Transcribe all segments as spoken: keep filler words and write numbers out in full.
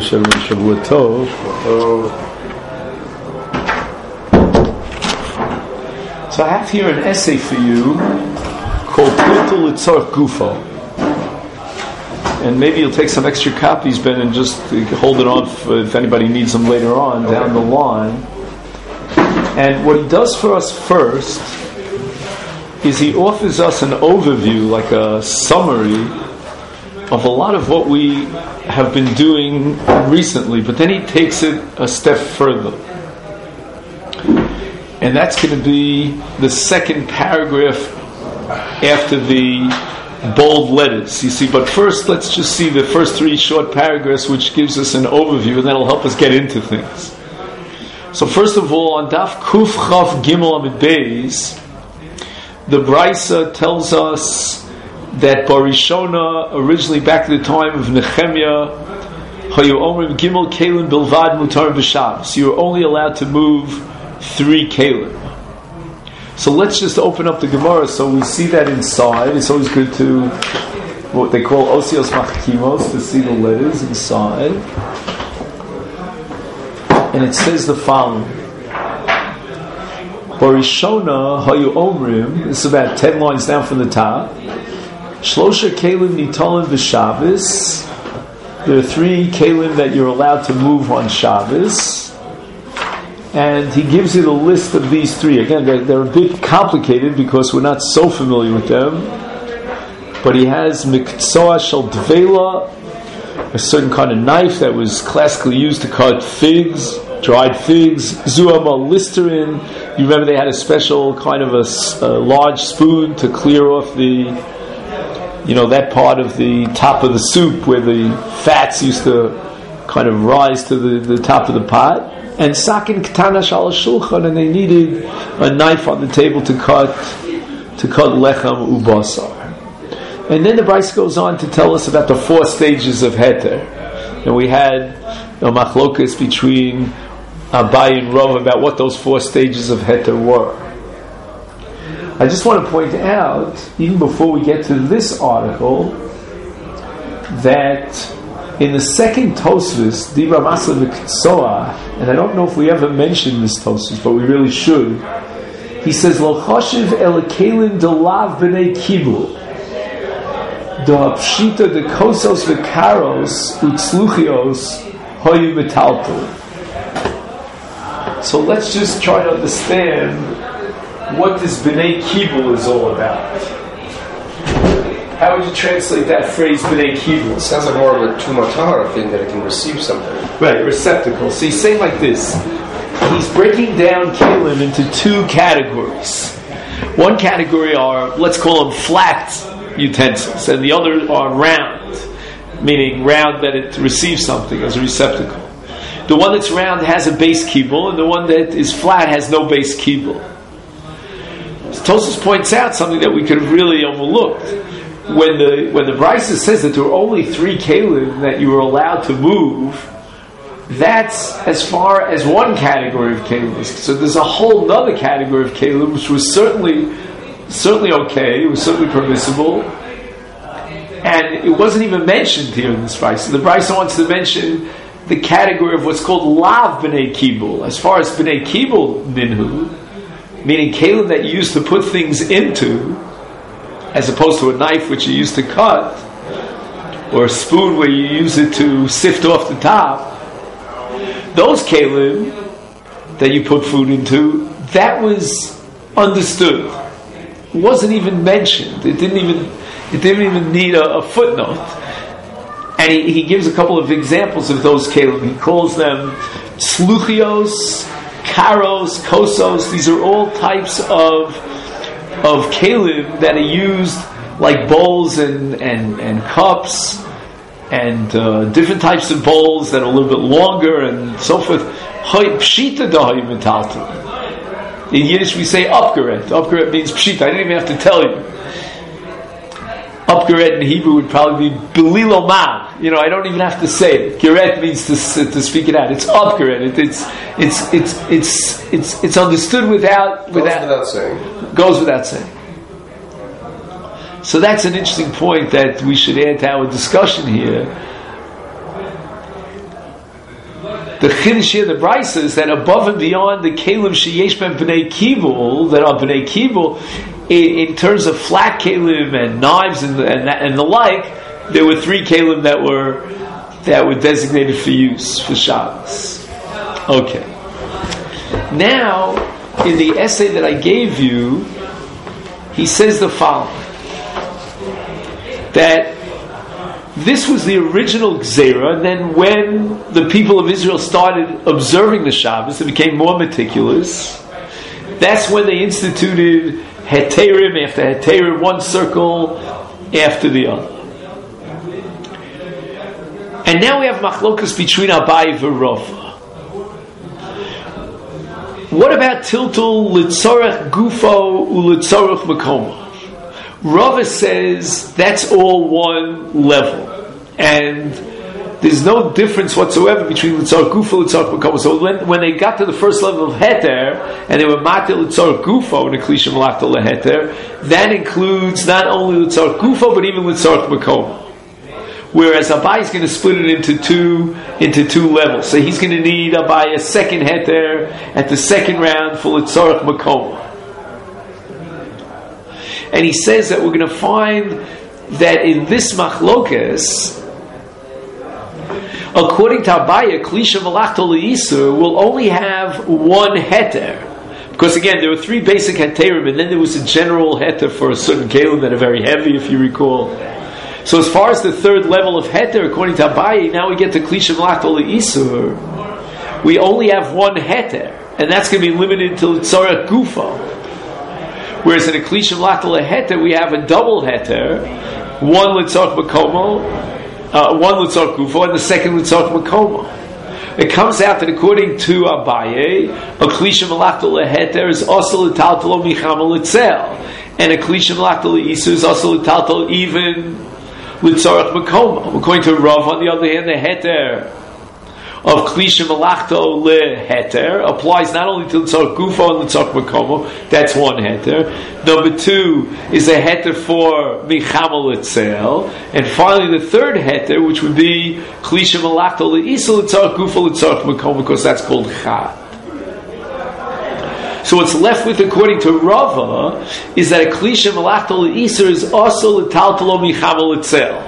Shavua Tov. So I have here an essay for you called Piltul Litzarch Gufo. And maybe you'll take some extra copies, Ben, and just hold it on for if anybody needs them later on down the line. And what he does for us first is he offers us an overview, like a summary of a lot of what we have been doing recently, but then he takes it a step further. And that's going to be the second paragraph after the bold letters, you see. But first, let's just see the first three short paragraphs, which gives us an overview, and that'll help us get into things. So first of all, on Daf Kuf Chav Gimel Amid Beis, the Brisa tells us that Barishona, originally back to the time of Nehemiah, Hayu Omrim Gimel Kalim Bilvad Mutar B'Shabbos. You were only allowed to move three Kalim. So let's just open up the Gemara so we see that inside. It's always good to, what they call Osios Machkimos, to see the letters inside. And it says the following. Barishona Hayu Omrim, this is about ten lines down from the top. Shlosha Kalim Nitalim B'Shabbos. There are three Kalim that you're allowed to move on Shabbos. And he gives you the list of these three. Again, they're, they're a bit complicated because we're not so familiar with them. But he has Miktsua Shel Dvela, a certain kind of knife that was classically used to cut figs, dried figs. Zuama Listerin. You remember they had a special kind of a, a large spoon to clear off the, you know, that part of the top of the soup where the fats used to kind of rise to the, the top of the pot. And sakin ketana shal shulchan, and they needed a knife on the table to cut to cut lechem ubasar. And then the Brisa goes on to tell us about the four stages of heter. And we had a machlokas between Abai and Rav about what those four stages of heter were. I just want to point out, even before we get to this article, that in the second Tosfos, Dibra Masla V'Ktsoa, and I don't know if we ever mentioned this Tosfos, but we really should. He says, "Lo choshev el kelim delav b'nei kibul, da pshita de kosos v'karos utzluchios hoyu metalto." So let's just try to understand what this b'nei kibul is all about. How would you translate that phrase, b'nei kibul? It sounds like more of a tumatara thing that it can receive something. Right, receptacle. So he's saying like this. He's breaking down kelim into two categories. One category are, let's call them flat utensils, and the other are round, meaning round that it receives something as a receptacle. The one that's round has a base kibul, and the one that is flat has no base kibul. Tosfos points out something that we could have really overlooked. When the when the Brisa says that there were only three kelim that you were allowed to move, that's as far as one category of kelim. So there's a whole other category of kelim which was certainly certainly okay, it was certainly permissible, and it wasn't even mentioned here in this Brisa. The Brisa wants to mention the category of what's called lav b'nei kibul. As far as b'nei kibul minhu, meaning kelim that you used to put things into, as opposed to a knife which you use to cut, or a spoon where you use it to sift off the top, those kelim that you put food into, that was understood. It wasn't even mentioned. It didn't even it didn't even need a, a footnote. And he, he gives a couple of examples of those kelim. He calls them sluchios, karos, kosos. These are all types of of kelim that are used like bowls and, and, and cups and uh, different types of bowls that are a little bit longer and so forth. In Yiddish we say upgeret. Upgeret means pshita. I didn't even have to tell you. Upgeret in Hebrew would probably be belilo ma. You know, I don't even have to say it. Geret means to to speak it out. It's upgeret. It, it's it's it's it's it's it's understood without without goes without saying. Goes without saying. So that's an interesting point that we should add to our discussion here. The Chiddush here, the Brisa, is that above and beyond the Kelim Sheyesh Ben B'nei Kibul, that are B'nei Kibul, in, in terms of flat Kelim and knives and, and, and the like, there were three Kelim that were that were designated for use for Shabbos. Okay. Now, in the essay that I gave you, he says the following: that this was the original Gzeira, and then when the people of Israel started observing the Shabbos, they became more meticulous. That's when they instituted Heterim after Heterim, one circle after the other. And now we have Machlokas between Abai and Rava. What about Tiltul Litzorech Gufo Ulitzorech Makomo? Rava says that's all one level, and there's no difference whatsoever between Litzorech Gufo and Litzorech Makomo. So when, when they got to the first level of Heter, and they were Matil Litzorech Gufo and a Klisha Malachta LeHeter, that includes not only Litzorech Gufo but even Litzorech Makomo. Whereas Abai is going to split it into two into two levels. So he's going to need Abai a second heter at the second round for Litzorech Makomo. And he says that we're going to find that in this machlokes, according to Abai, Klisha Malachta L'Isur will only have one heter. Because again, there were three basic heterim, and then there was a general heter for a certain kelim that are very heavy, if you recall. So as far as the third level of heter, according to Abaye, now we get to Klisha Malachta L'Isur, we only have one heter, and that's going to be limited to Litzorech Gufo. Whereas in a Klisha Malachta LeHeter, we have a double heter, one Litzorech Makomo, uh, one Litzorech Gufo, and the second Litzorech Makomo. It comes out that according to Abaye, a Klisha Malachta LeHeter is also L'taltalo Michama Litzel, and a Klisha Malachta L'Isur is also L'taltalo even Litzorech Makomo. According to Rav, on the other hand, the heter of Klisha Malachto LeHeter applies not only to Litzorech Gufo and Litzorech Makomo, that's one heter. Number two is a heter for Michama Litzel, and finally the third heter, which would be Klisha Malachto LeIsur Litzorech Gufo Litzorech Makomo, because that's called Chad. So what's left with, according to Rava, is that a Klisha Malachta L'Isur is also L'taltalo Michama Litzel.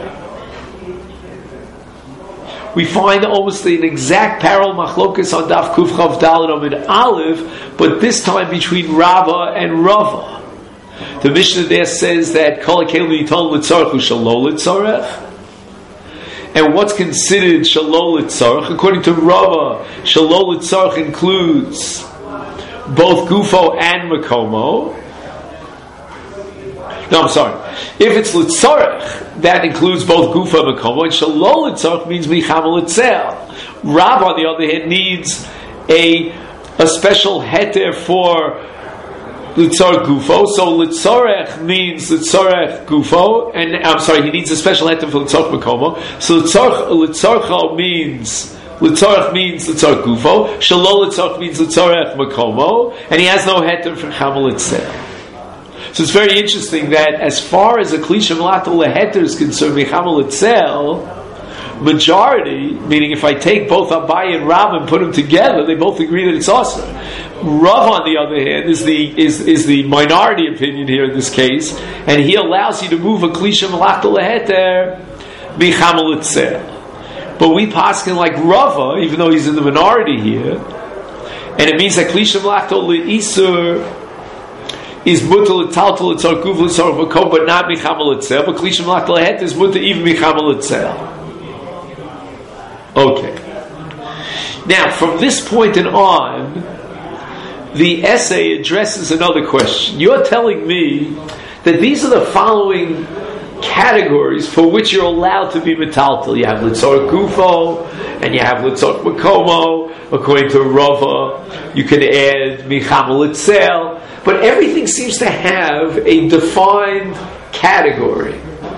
We find almost an exact parallel machlokas on Daf Kuf Chav Daled Amid Aleph, but this time between Rava and Rava. The Mishnah there says that Kol HaKelim Yiton L'Tzorech U'Shalo L'Tzorech. And what's considered Shalo L'Tzorech? According to Rava, Shalo L'Tzorech includes both Gufo and Makomo. No, I'm sorry. If it's Litzorech, that includes both Gufo and Makomo, and Shalo Litzorech means Michama Litzel. Rav, on the other hand, needs a a special heter for Litzorech Gufo. So Litzorech means Litzorech Gufo, and I'm sorry, he needs a special heter for Litzorech Makomo. So Litzorech Litzorech means Litzorech means Litzorech Gufo. Shalo Litzorech means Litzorech Makomo, and he has no heter for Chama Litzel. So it's very interesting that as far as a Klisha Malachta LeHeter is concerned, Michama Litzel, majority, meaning if I take both Abai and Rav and put them together, they both agree that it's awesome. Rav, on the other hand, is the is, is the minority opinion here in this case, and he allows you to move a Klisha Malachta LeHeter Michama Litzel. But we paskin like Rava, even though he's in the minority here, and it means that Klisha Malachta L'Isur is mutal L'Taltal L'Tzorech Gufo L'Tzorech Makomo, but not Michama Litzel. But Klisha Malachta LeHeter is mutal even Michama Litzel. Okay. Now, from this point and on, the essay addresses another question. You're telling me that these are the following categories for which you're allowed to be metaltal. You have Litzorech Gufo, and you have Litzorech Makomo. According to Rava, you can add Michama Litzel, but everything seems to have a defined category.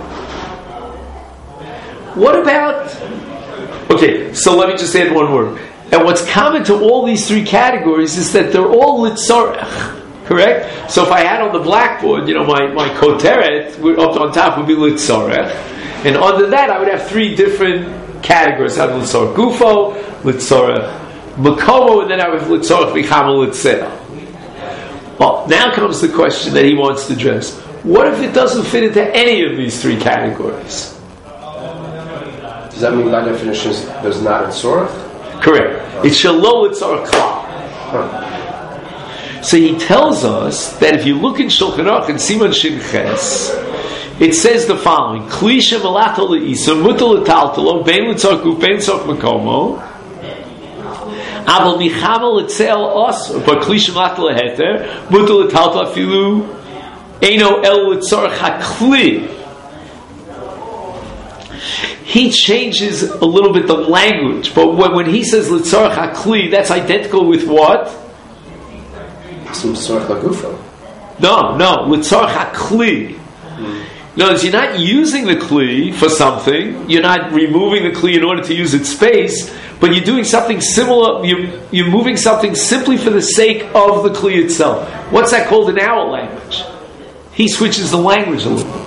What about... Okay, so let me just add one word. And what's common to all these three categories is that they're all Litzorech. Correct? So if I had on the blackboard, you know, my, my koteret up on top would be Litzorech, and under that I would have three different categories. I have Litzorech Gufo, Litzorech Makomo, and then I have Litzorach Michamel Litzel. Well, now comes the question that he wants to address. What if it doesn't fit into any of these three categories? Does that mean by definition there's not a tzorach? Correct. It's Shalol Litzorach Klal. So he tells us that if you look in Shulchan Aruch and Siman Shin Ches, it says the following: Klisha Malato Leisa Mutal Letaltalo Bein Litzorach Guf Bein Litzorach Makomo. Aval Michamel Litzel Os, but Klisha Malato Leheter Mutal Letaltalo Afilu Eino El Litzorach Hakli. He changes a little bit the language, but when, when he says Litzorach Hakli, that's identical with what? Some tzorach lagufo. No, no, Litzorach Hakli. No, you're not using the kli for something. You're not removing the kli in order to use its space, but you're doing something similar. You're, you're moving something simply for the sake of the kli itself. What's that called in our language? He switches the language a little.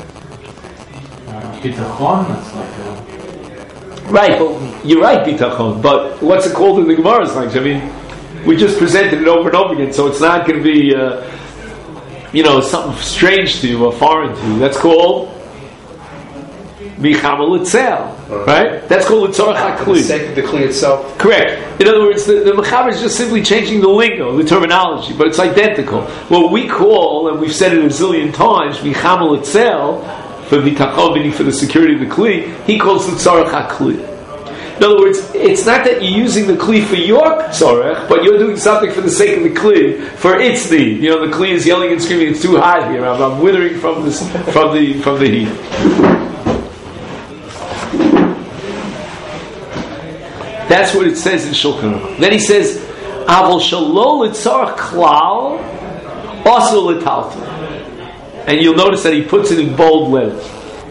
Bitachon, that's like a... Right, but you're right, bitachon. But what's it called in the Gemara's language? I mean, we just presented it over and over again, so it's not going to be, uh, you know, something strange to you or foreign to you. That's called Michamel Litzel, right? That's called Litzorach Hakli. For the sake of the kli itself. Correct. In other words, the, the Mechaber is just simply changing the lingo, the terminology, but it's identical. What we call, and we've said it a zillion times, Michamel Litzel, for bitachon, for the security of the kli, he calls Litzorach Hakli. In other words, it's not that you're using the kli for your tzorech, but you're doing something for the sake of the kli, for its need. You know, the kli is yelling and screaming, it's too hot here, I'm, I'm withering from this, from the from the heat. That's what it says in Shulchan Aruch. Then he says, Aval Shalol Litzorach Klal, also Litalta. And you'll notice that he puts it in bold letters.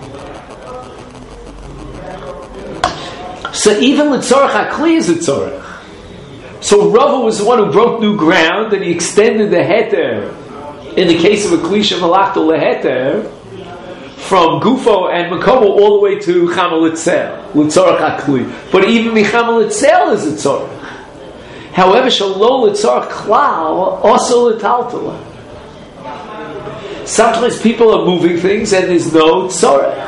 So even Litzorach Hakli is a tzorech. So Rava was the one who broke new ground, and he extended the heter, in the case of a Klisha Malachto leheter, from Gufo and Makomo all the way to Chamel Litzel, Litzorach Hakli. But even Michamel Litzel is a tzorech. However, Shalol Litzorach Klal also Litaltala. Sometimes people are moving things and there's no tzorech.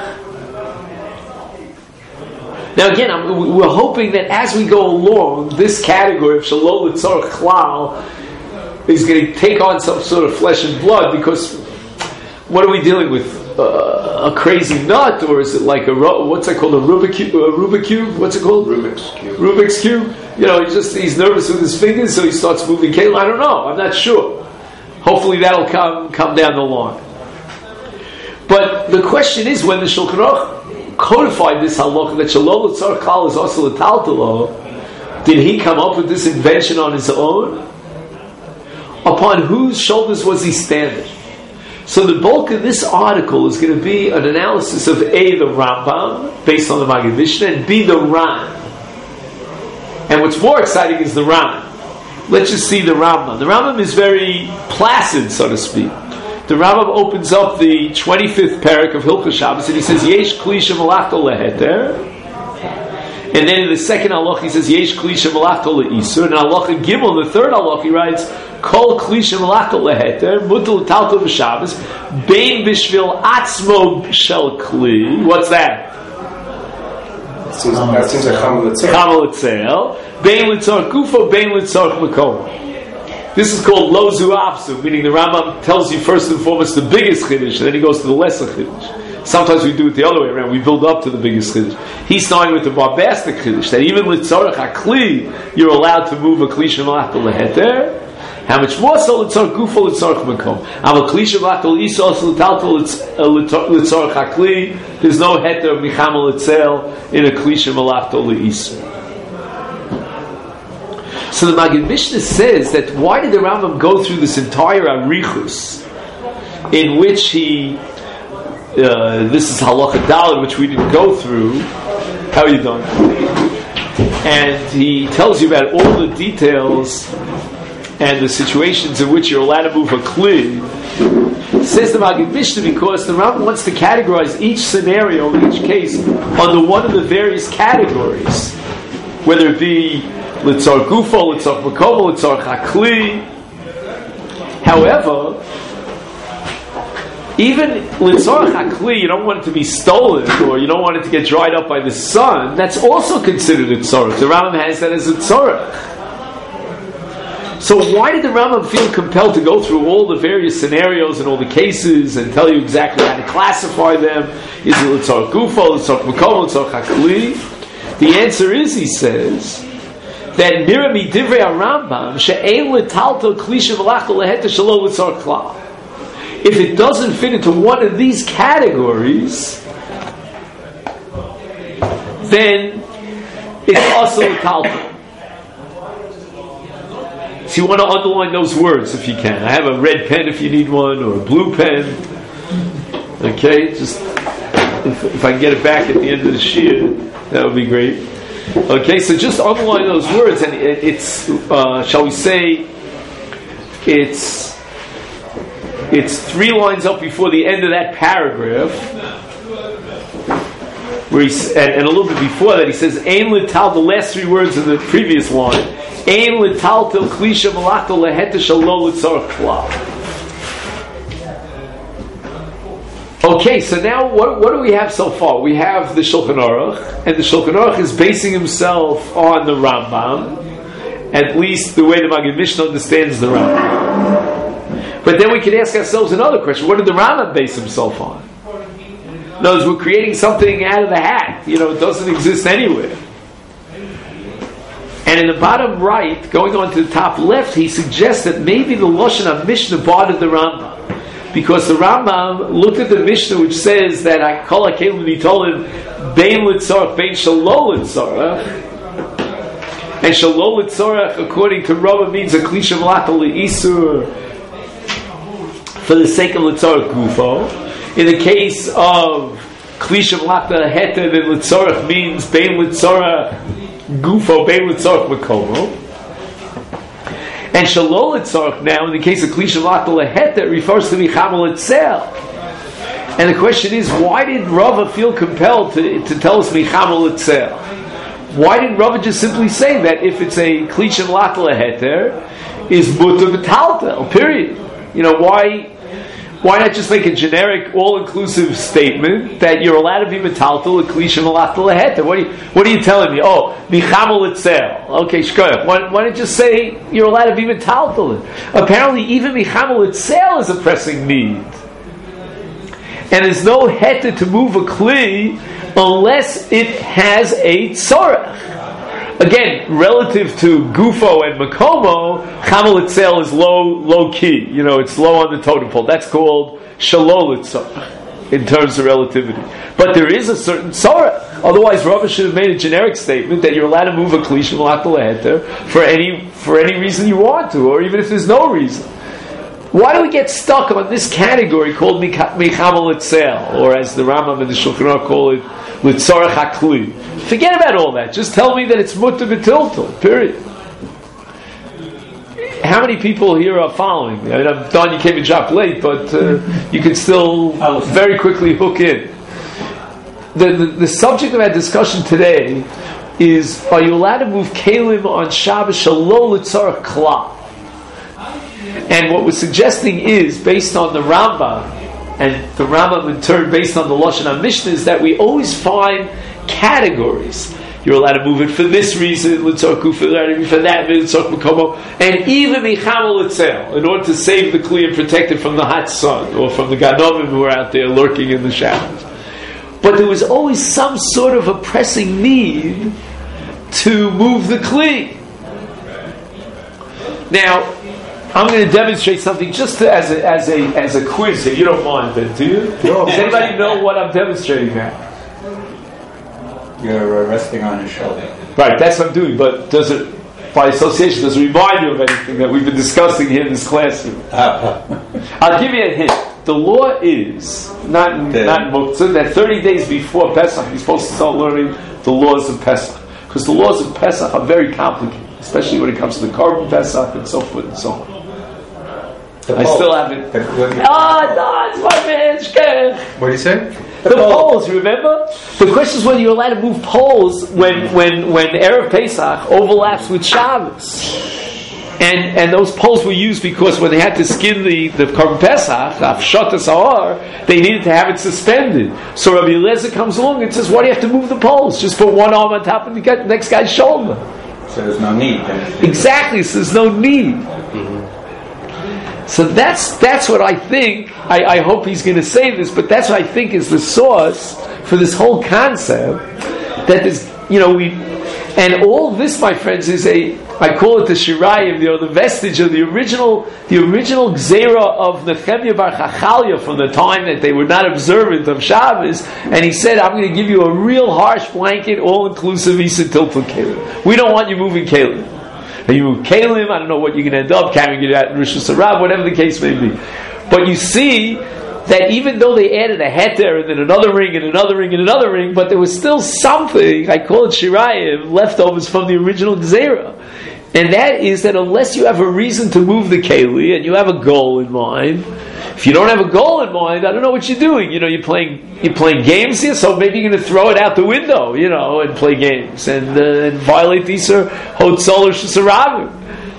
Now again, I'm, we're hoping that as we go along, this category of Shalol Litzorach Klal is going to take on some sort of flesh and blood, because what are we dealing with? Uh, a crazy nut, or is it like a, what's that called, a Rubik's cube? A Rubik's cube? What's it called? Rubik's cube. Rubik's cube. You know, he just he's nervous with his fingers, so he starts moving cable. I don't know. I'm not sure. Hopefully that'll come come down the line. But the question is, when the Shulchan Aruch codified this halakha that Shalol Litzorach Klal is also Litaltalo, did he come up with this invention on his own? Upon whose shoulders was he standing? So the bulk of this article is going to be an analysis of A, the Rambam, based on the Maggid Mishnah, and B, the Ran. And what's more exciting is the Ran. Let's just see the Rambam. The Rambam is very placid, so to speak. The Rambam opens up the twenty-fifth parak of Hilchos Shabbos, and he says, Yesh Klisha Malachto Leheter. And then in the second halach he says, Yesh Klisha Malachto Leisur. And in halacha Gimel, the third halach, he writes, Kol Klisha Malachto Leheter, Mutal Talto B'Shabbos, Bein Bishvil Atzmo Shel Kli. What's that? That seems, that seems like Chamel Litzel. Chamel Litzel. Bein Litzorach Gufo, Bein Litzorach Makom. This is called Lo Zu Afsu, meaning the Rambam tells you first and foremost the biggest chiddush, and then he goes to the lesser chiddush. Sometimes we do it the other way around. We build up to the biggest chiddush. He's starting with the bombastic chiddush that even Litzorach Hakli, you're allowed to move a Klisha Malachto Leheter. How much more so Litzorach Gufo, Litzorach Makom? Am a Klisha Malachto Leisur also Litalto Litzorach Hakli. There's no heter of Michamel Litzel in a Klisha Malachto Leisur. So the Maggid Mishnah says that why did the Rambam go through this entire arichus in which he uh, this is halacha daled, which we didn't go through. How are you doing? And he tells you about all the details and the situations in which you're allowed to move a kli. Says the Maggid Mishnah because the Rambam wants to categorize each scenario, each case, under one of the various categories, whether it be Litzar Gufo, Litzar Makomo, Litzar Chakli. However, even Litzar Chakli, you don't want it to be stolen, or you don't want it to get dried up by the sun, that's also considered a tzorach. The Rambam has that as a tzorach. So why did the Rambam feel compelled to go through all the various scenarios and all the cases and tell you exactly how to classify them? Is it Litzar Gufo, Litzar Makomo, Litzar Chakli? The answer is, he says, that Mirami Divrei Rambam she'ein letalto klisha v'lachta leheta shelo Litzar Klal. If it doesn't fit into one of these categories, then it's also letalto. So you want to underline those words if you can. I have a red pen if you need one, or a blue pen. Okay, just if, if I can get it back at the end of the shir, that would be great. Okay, so just underline those words, and it, it's, uh, shall we say, it's it's three lines up before the end of that paragraph, where he's, and, and a little bit before that he says, "Ein lital," the last three words in the previous line. Ein litaltel klisha malachto leheta shalo litzar klal. Okay, so now what, what do we have so far? We have the Shulchan Aruch, and the Shulchan Aruch is basing himself on the Rambam, at least the way the Maggid Mishnah understands the Rambam. But then we can ask ourselves another question: what did the Rambam base himself on? In other words, we're creating something out of the hat. You know, it doesn't exist anywhere. And in the bottom right, going on to the top left, he suggests that maybe the Lashon HaMishnah bothered the Rambam. Because the Rambam looked at the Mishnah which says that I call a kelim nitolim bein litzarach, bein shalo litzarach. And shalo litzarach, according to Rambam, means a klisha v'lachta le'isur for the sake of litzarach gufo. In the case of klisha v'lachta heter, then litzarach means bein litzarach Gufo bein litzarach makomo, and shalol litzarach now in the case of klisha v'lachta lehet refers to michamol itself. And the question is, why did Rava feel compelled to, to tell us michamol itself? Why didn't Rava just simply say that if it's a klisha v'lachta lehet is mutar v'taltel? Period. You know, why? Why not just make a generic, all-inclusive statement that you're allowed to be metaltal, a klisha v'lachta leheter? What are you, what are you telling me? Oh, michamol itzel. Okay, shkoyach. Why, why don't you just say you're allowed to be metaltal? Apparently, even michamol itzel is a pressing need. And there's no heter to move a kli unless it has a tzorach. Again, relative to Gufo and Makomo, Chamol Itzel is low, low key. You know, it's low on the totem pole. That's called Shalol Itzah in terms of relativity. But there is a certain tzorah. Otherwise, Rava should have made a generic statement that you're allowed to move a Klish and Malach Leheter for any for any reason you want to, or even if there's no reason. Why do we get stuck on this category called Mechamol Itzel, or as the Rambam and the Shulchan Aruch call it, Litzarach HaKli? Forget about all that. Just tell me that it's mutar b'tiltul. Period. How many people here are following me? I mean, I'm done. You came and dropped late, but uh, you can still very quickly hook in. The, the the subject of our discussion today is: are you allowed to move kalim on Shabbos Shalol Litzarach Klal? And what we're suggesting is, based on the Rambam, and the Rambam in turn based on the Lashon HaMishnah, is that we always find categories. You're allowed to move it for this reason, Litzarach Gufo, for that reason, Litzarach Makomo, and even Michamol Itzel, in order to save the Kli and protect it from the hot sun, or from the Ganovim who are out there lurking in the shadows. But there was always some sort of a pressing need to move the Kli. Now, I'm going to demonstrate something just to, as a as a as a quiz. If you don't mind, Ben, do you? No. Does anybody know what I'm demonstrating now? You're uh, resting on his shoulder. Right, that's what I'm doing. But does it, by association, does it remind you of anything that we've been discussing here in this classroom? I'll give you a hint. The law is not in, not in Muktzah that thirty days before Pesach you're supposed to start learning the laws of Pesach, because the laws of Pesach are very complicated, especially when it comes to the Korban Pesach and so forth and so on. I still haven't. Oh, no, it's my man. What do you say? The poles, remember? The question is whether you're allowed to move poles when when when Erev Pesach overlaps with Shabbos. And and those poles were used because when they had to skin the, the Korban Pesach, Afshat Sahar, they needed to have it suspended. So Rabbi Eliezer comes along and says, why do you have to move the poles? Just put one arm on top of the next guy's shoulder. So there's no need. Exactly, so there's no need. Mm-hmm. So that's that's what I think, I, I hope he's going to say this, but that's what I think is the source for this whole concept, that this, you know, we, and all this, my friends, is a, I call it the Shirayim, you know, the vestige of the original, the original Gzeira of Nehemiah Bar Chachalia from the time that they were not observant of Shabbos, and he said, I'm going to give you a real harsh blanket, all-inclusive Isa Tiltul Kelim. We don't want you moving Kelim. And you move Kelim, I don't know what you're going to end up, carrying it out in Rosh Hashanah, whatever the case may be. But you see that even though they added a heter and then another ring and another ring and another ring, but there was still something, I call it Shirayim, leftovers from the original Gzeira. And that is that unless you have a reason to move the Keli and you have a goal in mind, if you don't have a goal in mind, I don't know what you're doing. You know, you're playing you're playing games here, so maybe you're going to throw it out the window, you know, and play games and, uh, and violate these Hotzol or Shesarabim.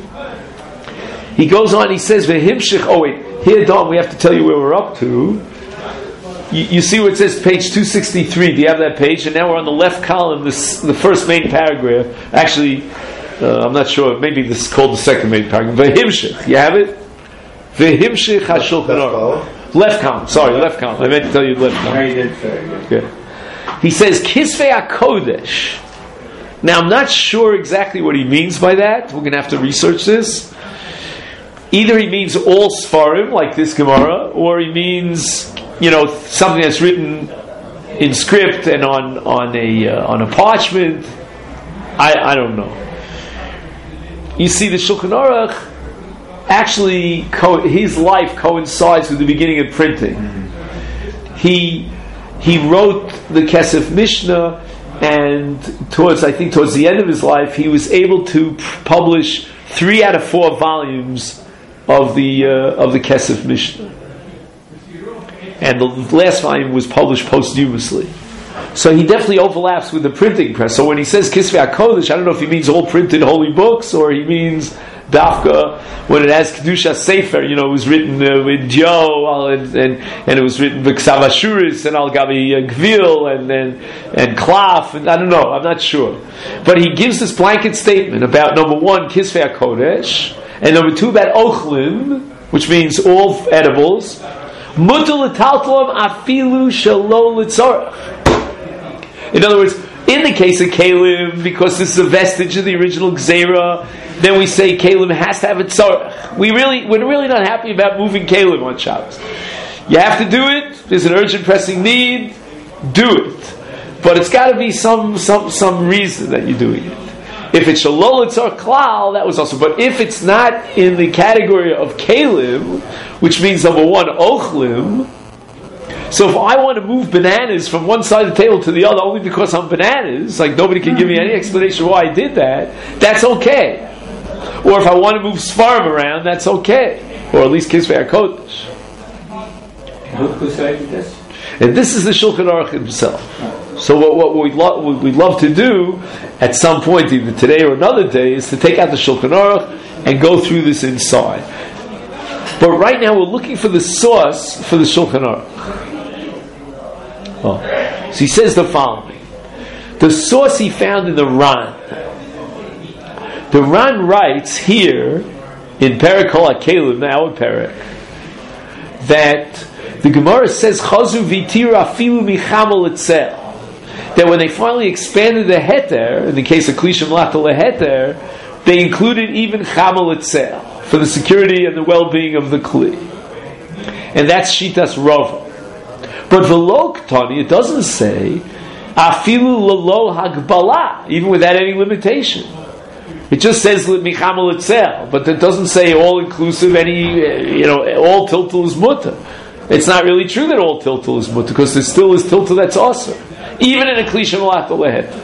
He goes on, he says, V'himshich, oh wait, here, Don, we have to tell you where we're up to. You, you see where it says page two sixty-three. Do you have that page? And now we're on the left column, this, the first main paragraph. Actually, uh, I'm not sure, maybe this is called the second main paragraph. V'himshich, you have it? V'himshich HaShulchan Aruch. Left column, sorry, left column. I meant to tell you left column. Yeah. He says, Kisvei HaKodesh. Now, I'm not sure exactly what he means by that. We're going to have to research this. Either he means all Sfarim, like this Gemara, or he means, you know, something that's written in script and on on a uh, on a parchment. I I don't know. You see, the Shulchan Aruch actually co- his life coincides with the beginning of printing. He he wrote the Kesef Mishnah, and towards I think towards the end of his life, he was able to p- publish three out of four volumes of the uh, of the Kesef Mishnah, and the last volume was published posthumously. So he definitely overlaps with the printing press. So when he says Kisvei HaKodesh, I don't know if he means all printed holy books or he means Dafka when it has Kedusha Sefer. You know, it was written uh, with Joe and, and and it was written with Ksav Ashuris and Al Gabi Gvil and and and Klaf and I don't know. I'm not sure, but he gives this blanket statement about number one Kisvei HaKodesh. And number two, about ochlim, which means all edibles. Mutal l'taltalom afilu shelo l'tzorach. In other words, in the case of Kalim, because this is a vestige of the original Gzeira, then we say Kalim has to have a tzorach. We really, we're really not happy about moving Kalim on Shabbos. You have to do it. There's an urgent, pressing need. Do it, but it's got to be some some some reason that you're doing it. If it's shalol etzor klal, that was also. But if it's not in the category of kalim, which means number one ochlim. So if I want to move bananas from one side of the table to the other only because I'm bananas, like nobody can give me any explanation why I did that, that's okay. Or if I want to move svarim around, that's okay. Or at least Kisvei HaKodesh. Who said this? And this is the Shulchan Aruch himself. So what, what we'd, lo- what we'd love to do at some point, either today or another day, is to take out the Shulchan Aruch and go through this inside. But right now we're looking for the source for the Shulchan Aruch. Oh. So he says the following. The source he found in the Ran. The Ran writes here in Perek Kol HaKelim, our Perek, that the Gemara says Chazu v'tira afilu michamol etzel. That when they finally expanded the heter, in the case of Klishim Latal heter, they included even chamol etzel for the security and the well-being of the kli, and that's Shitas Rava. But v'lo ktani, it doesn't say afilu lalo hagbala, even without any limitation. It just says michamol etzel, but it doesn't say all-inclusive. Any, you know, all tiltul is mutter. It's not really true that all tiltul is mutter, because there still is tiltul that's awesome, even in a klishim latal lehet.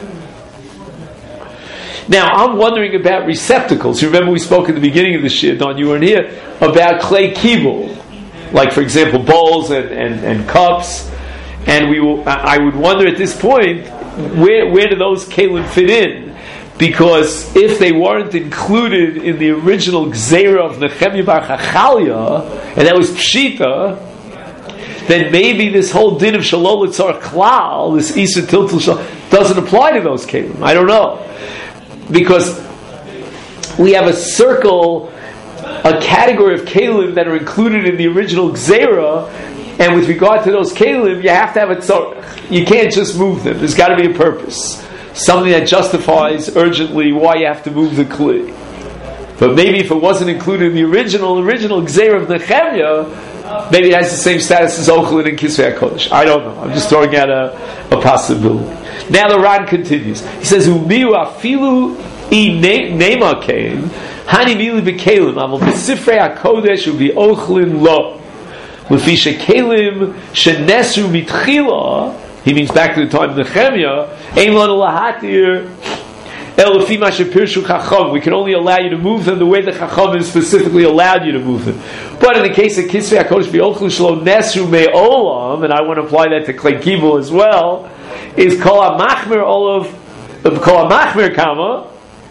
Now, I'm wondering about receptacles. You remember we spoke at the beginning of the shir, Don, you weren't here, about clay kibul, like for example bowls and, and, and cups. And we will, I would wonder at this point, where where do those kelim fit in? Because if they weren't included in the original Gzeira of Nehemiah Bar Chachalia, and that was Pshita, then maybe this whole din of Shalol Litzar Klal, this Isa Tiltul Shalol, doesn't apply to those kelim. I don't know. Because we have a circle, a category of kelim that are included in the original Gzeira, and with regard to those kelim, you have to have a tzorech. You can't just move them. There's got to be a purpose. Something that justifies urgently why you have to move the kli. But maybe if it wasn't included in the original, original Gzeira of Nehemiah, maybe it has the same status as Ochlin and Kisvei HaKodesh. I don't know. I'm just throwing out a, a possibility. Now the Ran continues. He says, Umiu afilu I nema kein, hani mili bekelim, aval besifrei HaKodesh ubi Ochlin lo. Lefisha kelim shenesru mitchila. He means back to the time of Nehemiah. Ein lanu lahatir el lefi ma shepirshu chacham. We can only allow you to move them the way the chacham specifically allowed you to move them. But in the case of Kisvei HaKodesh be'ochlu shelo nesru me'olam, and I want to apply that to Klei Gimel as well, is kol ha'machmer olav, kol ha'machmer kama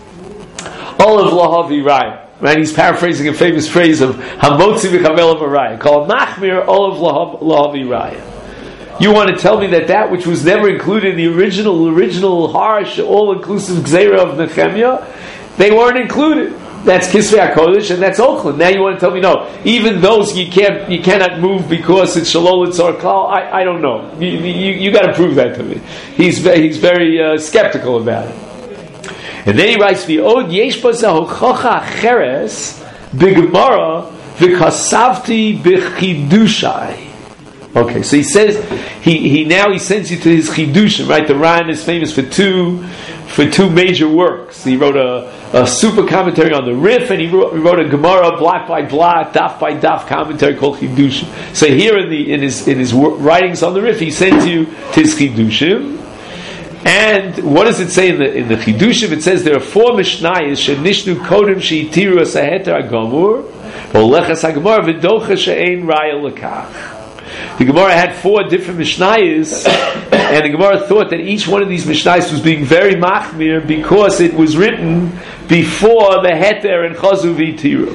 olav lahavi rai. Right? He's paraphrasing a famous phrase of Hamotzi v'chavel v'raya. Kol ha'machmer olav lahavi raya. You want to tell me that that which was never included in the original, original, harsh, all-inclusive Gzeira of Nehemiah, they weren't included. That's Kisvei HaKodesh and that's Ochlin. Now you want to tell me, no, even those you can't, you cannot move because it's Shalol Litzar Klal. I, I don't know. You, you, you got to prove that to me. He's he's very uh, skeptical about it. And then he writes, "V'od yesh b'zeh hochocha acheres b'gemara v'kasavti b'chidushai." Okay, so he says he, he now he sends you to his chidushim, right? The Ran is famous for two for two major works. He wrote a, a super commentary on the Rif, and he wrote, he wrote a Gemara block by block, daf by daf commentary called chidushim. So here in the in his in his writings on the Rif, he sends you to his chidushim. And what does it say in the in the chidushim? It says there are four mishnayos shenishnu kodim sheitiru asaheter agomur v'olechas hagmar v'docha she'ein raya lekach. The Gemara had four different Mishnayos, and the Gemara thought that each one of these Mishnayos was being very machmir because it was written before the Heter and Chazu v'Tiru.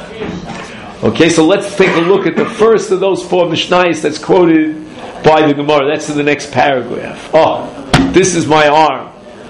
Okay, so let's take a look at the first of those four Mishnayos that's quoted by the Gemara. That's in the next paragraph. Oh, this is my arm.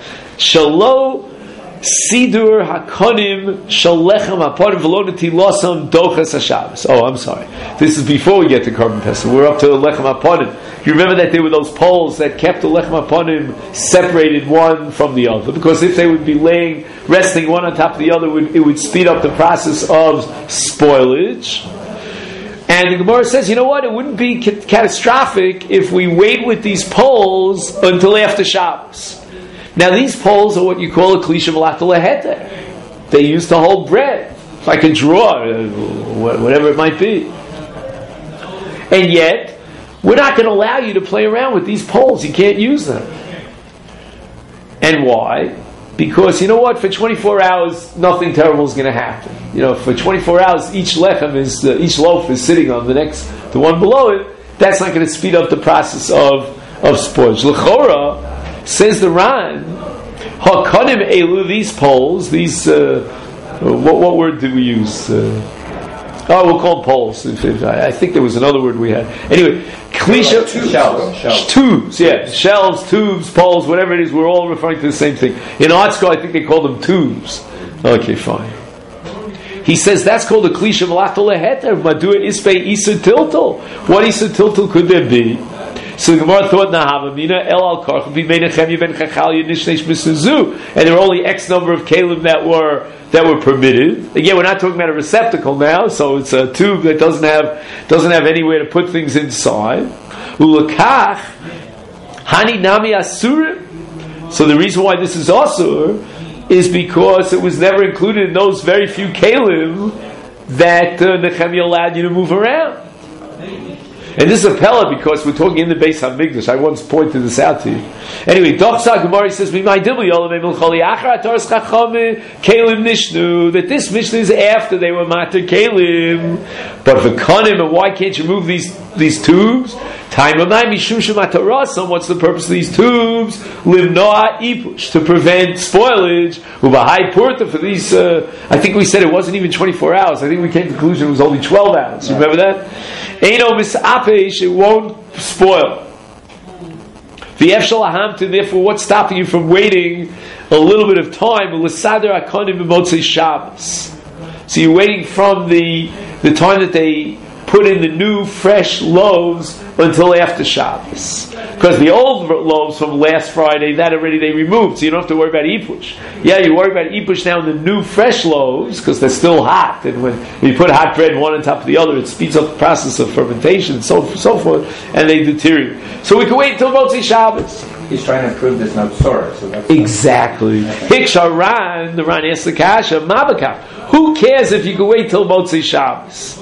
Shalo Sidur Hakonim Shalechem Haponim V'lo Netilasam Dochas HaShabbos. Oh, I'm sorry. This is before we get to Korban Pesach. We're up to the Lechem Haponim. You remember that there were those poles that kept the Lechem Haponim separated one from the other, because if they would be laying, resting one on top of the other, it would speed up the process of spoilage. And the Gemara says, you know what? It wouldn't be catastrophic if we wait with these poles until after Shabbos. Now these poles are what you call a klisha v'lachta leheter. They used to hold bread, like a drawer, whatever it might be. And yet, we're not going to allow you to play around with these poles. You can't use them. And why? Because you know what? For twenty-four hours, nothing terrible is going to happen. You know, for twenty-four hours, each lechem is uh, each loaf is sitting on the next, the one below it. That's not going to speed up the process of of spoilage. L'chora. Says the Ran, Hakanim elu, these poles, these, uh, what, what word did we use? Uh, oh, we'll call them poles. I think there was another word we had. Anyway, klisha, like tubes, shelves, shelves. Tubes, yeah, shelves, tubes, poles, whatever it is, we're all referring to the same thing. In art school, I think they call them tubes. Okay, fine. He says that's called a klisha v'lachta leheter. Madua isbei isa tiltal. What isa tiltal could there be? So the Gemara thought, Nahavamina, El Al Karch, be made Nechemia ben Chachalia Nishnesh Misuzu, and there were only X number of kalim that were that were permitted. Again, we're not talking about a receptacle now, so it's a tube that doesn't have doesn't have anywhere to put things inside. Ulakach Hani Nami Asur. So the reason why this is Asur is because it was never included in those very few kalim that uh, Nechemia allowed you to move around. And this is a pella because we're talking in the Beis HaMikdash. I once pointed this out to you. Anyway, Dochsa Gemara says, that this Mishnah is after they were mater kalim. But for kanim, and why can't you move these these tubes? Time of night, mishum shematarasam. What's the purpose of these tubes? Limnoa ipush, to prevent spoilage. Ubahai purta, for these. Uh, I think we said it wasn't even twenty-four hours. I think we came to the conclusion it was only twelve hours. You remember that? Eino misapesh, it won't spoil. The efshal ahamta, therefore, what's stopping you from waiting a little bit of time? L'sader akonim b'motzei Shabbos. So you're waiting from the the time that they put in the new fresh loaves until after Shabbos. Because the old loaves from last Friday, that already they removed, so you don't have to worry about ipush. Yeah, you worry about ipush now in the new fresh loaves, because they're still hot, and when you put hot bread one on top of the other, it speeds up the process of fermentation, and so, so forth, and they deteriorate. So we can wait until Motzei Shabbos. He's trying to prove there's no tzorah, so that's exactly. Hiksha Ran, the Ran asks the kasha, Mabaka. Who cares if you can wait till Motzei Shabbos?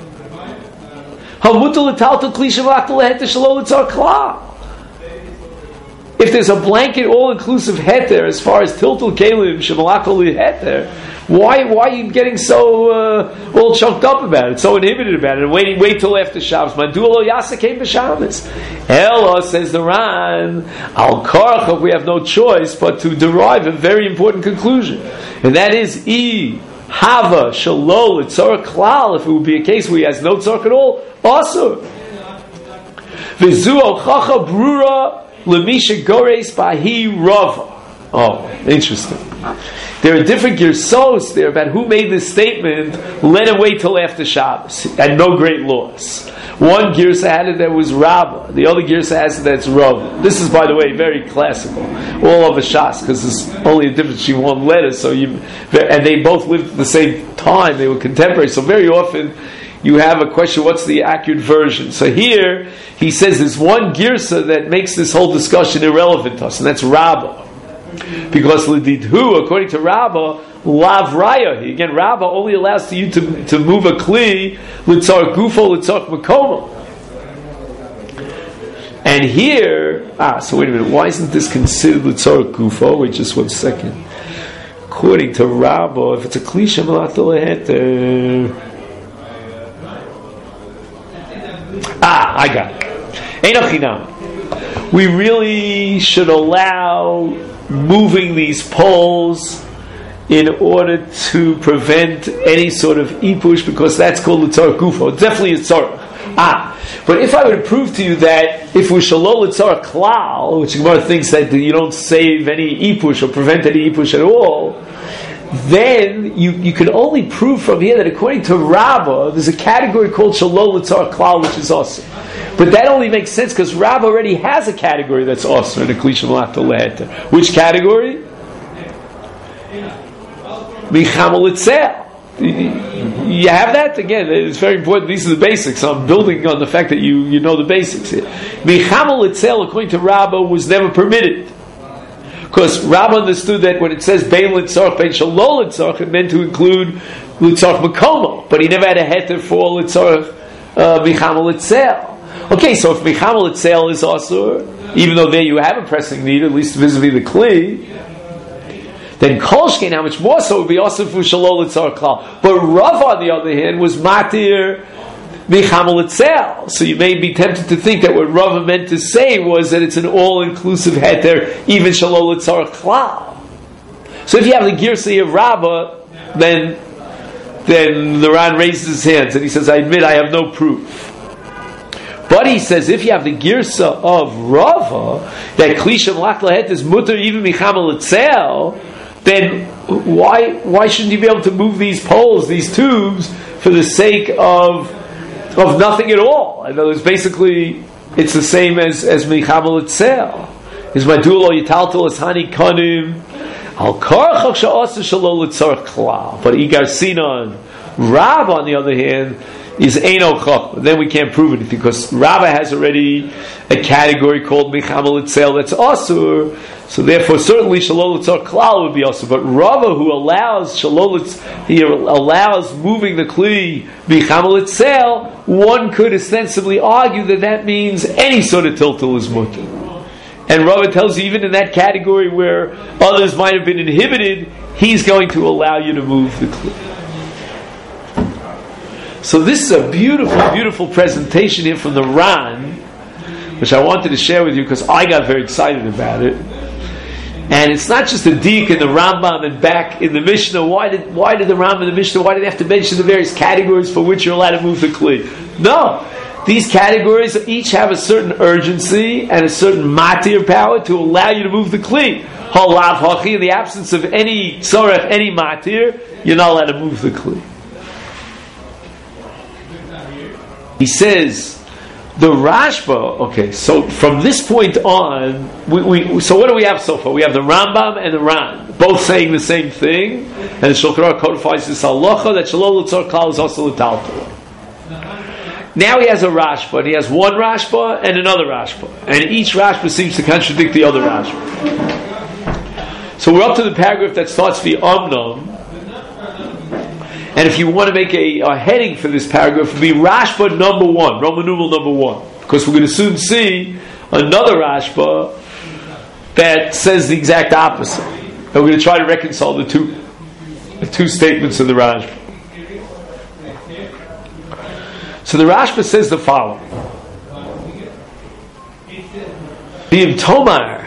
If there's a blanket all-inclusive heter as far as tiltul kelim shemalakol heter, why why are you getting so uh, all choked up about it, so inhibited about it, and waiting wait till after Shabbos? Madulo yasa came b'Shabbos. Ella, says the Ran, al karach, we have no choice but to derive a very important conclusion, and that is e hava shalol tzorah klal. If it would be a case where he has no tzorah at all, also v'zu chacha brura. Lemisha Gores Bahi Rava. Oh, interesting. There are different girsos there about who made this statement, let him wait till after Shabbos, and no great loss. One girsa had it that was Rabbah, the other girsa has it that's Rava. This is, by the way, very classical. All of a Shas, because there's only a difference between one letter, so you, and they both lived at the same time, they were contemporaries, so very often you have a question, what's the accurate version? So here, he says there's one girsa that makes this whole discussion irrelevant to us, and that's Rabbah. Because L'didhu, according to Rabbah, Lav Raya, again, Rabbah only allows you to, to move a Kli, L'tzar Gufo, L'tzar Makomo. And here, ah, so wait a minute, why isn't this considered L'tzar Gufo? Wait just one second. According to Rabbah, if it's a Kli Shemalatol Heter, ah, I got it. Einochinam. We really should allow moving these poles in order to prevent any sort of ipush, because that's called l'tzarach gufo. It's definitely a tzarach. Ah, but if I would prove to you that if we shalol l'tzarach klal, which Gemara thinks that you don't save any ipush or prevent any ipush at all, then you, you can only prove from here that according to Rabbah, there's a category called Shalol L'tzar Klal, which is awesome. But that only makes sense because Rabbah already has a category that's awesome in a Kli Shemalakol Heter. Which category? Michamol Itzel. You have that? Again, it's very important. These are the basics. So I'm building on the fact that you, you know the basics here. Michamol Itzel, according to Rabbah, was never permitted. Because Rabbah understood that when it says Bein Litzarch, Bein Shalol Litzarch, it meant to include Litzarch Makomo, but he never had a heter for Litzarch Michamol Itzel. Okay, so if Michamol Itzel is also, even though there you have a pressing need, at least vis-a-vis the Kli, then Kolshkein, how much more so would be also for Shalol Litzarch Klal. But Rav, on the other hand, was Matir Michamol Itzel. So you may be tempted to think that what Rava meant to say was that it's an all-inclusive heter, even Shalol L'tzarach Klal. So if you have the Girsei of Rava, then then the Ran raises his hands and he says, I admit I have no proof. But he says, if you have the Girsa of Rava, that Kli Shemalakol Heter is mutter even Michamol Itzel, then why why shouldn't you be able to move these poles, these tubes, for the sake of of nothing at all? In other words, basically, it's the same as as Michamol Itzel. Is Madulo Yitaltel as Hani Kanim Al Karchach Sha'asa Shalol L'tzarach Klal. But Igar Sinan, Rab, on the other hand, is Eino Chachma. Then we can't prove anything because Rava has already a category called Michamel Itzel that's Asur. So therefore, certainly Shalol Litzar Klal would be Asur. But Rava, who allows Shalol Litz, he allows moving the Kli Michamel Itzel, one could ostensibly argue that that means any sort of tiltul is mutter. And Rava tells you, even in that category where others might have been inhibited, he's going to allow you to move the Kli. So this is a beautiful, beautiful presentation here from the Ran, which I wanted to share with you because I got very excited about it. And it's not just the Dik and the Rambam and back in the Mishnah. Why did why did the Rambam and the Mishnah, why did they have to mention the various categories for which you're allowed to move the Kli? No. These categories each have a certain urgency and a certain matir power to allow you to move the Kli. Halav hachi, in the absence of any tzorech, any matir, you're not allowed to move the Kli. He says, the Rashba, okay, so from this point on, we, we, so what do we have so far? We have the Rambam and the Ran, both saying the same thing, and the Shulchan Aruch codifies this halacha that Shalol Litzar Klal is also l'taltal. Now he has a Rashba, and he has one Rashba and another Rashba, and each Rashba seems to contradict the other Rashba. So we're up to the paragraph that starts the Omnam. And if you want to make a, a heading for this paragraph, it would be Rashba number one, Roman numeral number one. Because we're going to soon see another Rashba that says the exact opposite. And we're going to try to reconcile the two, the two statements of the Rashba. So the Rashba says the following. B'im Tomar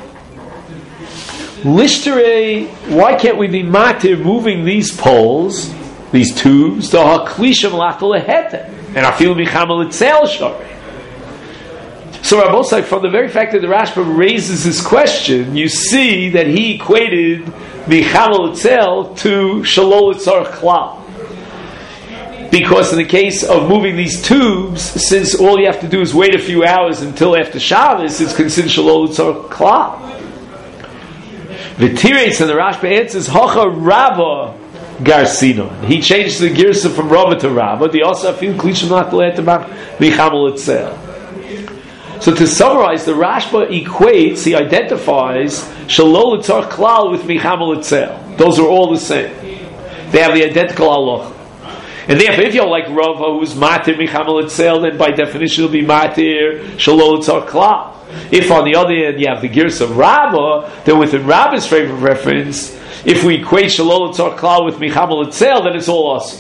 Lishtere, why can't we be matir moving these poles, these tubes, to haklisha malachal lehete, and afil michamel itzel shari? So Rabbosai, from the very fact that the Rashba raises this question, you see that he equated michamel itzel to shalol itzar klal. Because in the case of moving these tubes, since all you have to do is wait a few hours until after Shabbos, it's considered shalol itzar klal. V'tireitz, and the Rashba answers, Hocha Rava Garcino. He changed the girsa from Rava to Rava. The also feel klishim not le'etabach michamel itzel. So to summarize, the Rashba equates, he identifies shalol itzar klal with michamel itzel. Those are all the same. They have the identical halacha. And therefore, if you're like Rava, who's matir michamel itzel, then by definition it'll be matir shalol itzar klal. If on the other hand you have the girs of Rava, then within Rava's frame of reference, if we equate Shalol Tzar Klal with Michamel Itzel, then it's all awesome.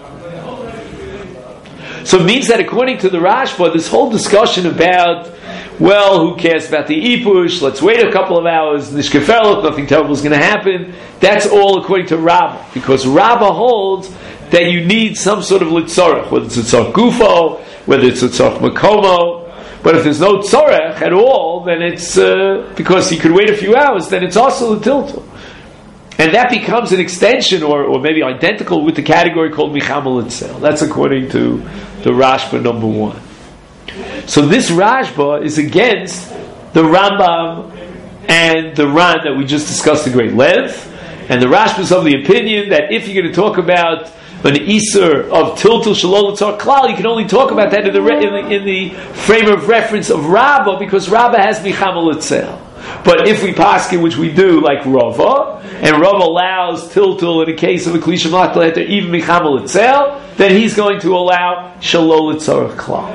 So it means that according to the Rashba, this whole discussion about, well, who cares about the Ipush, let's wait a couple of hours, Nishkeferlich, nothing terrible is going to happen, that's all according to Rava. Because Rava holds that you need some sort of Litzorach, whether it's a Tzorach Gufo, whether it's a Tzorach Makomo. But if there's no tzorech at all, then it's uh, because he could wait a few hours. Then it's also the tiltul, and that becomes an extension, or, or maybe identical with the category called michamel itzel. That's according to the Rashba number one. So this Rashba is against the Rambam and the Ran that we just discussed in great length, and the Rashba is of the opinion that if you're going to talk about an Isur of Tiltul Shalol Tzar Klal, you can only talk about that in the, re- in the in the frame of reference of Rabbah, because Rabbah has Michamel Itzel. But if we paskin, which we do, like Rava, and Rava allows Tiltul in the case of a Klishim Latleter, even Michamel Itzel, then he's going to allow Shalol Tzar Klal.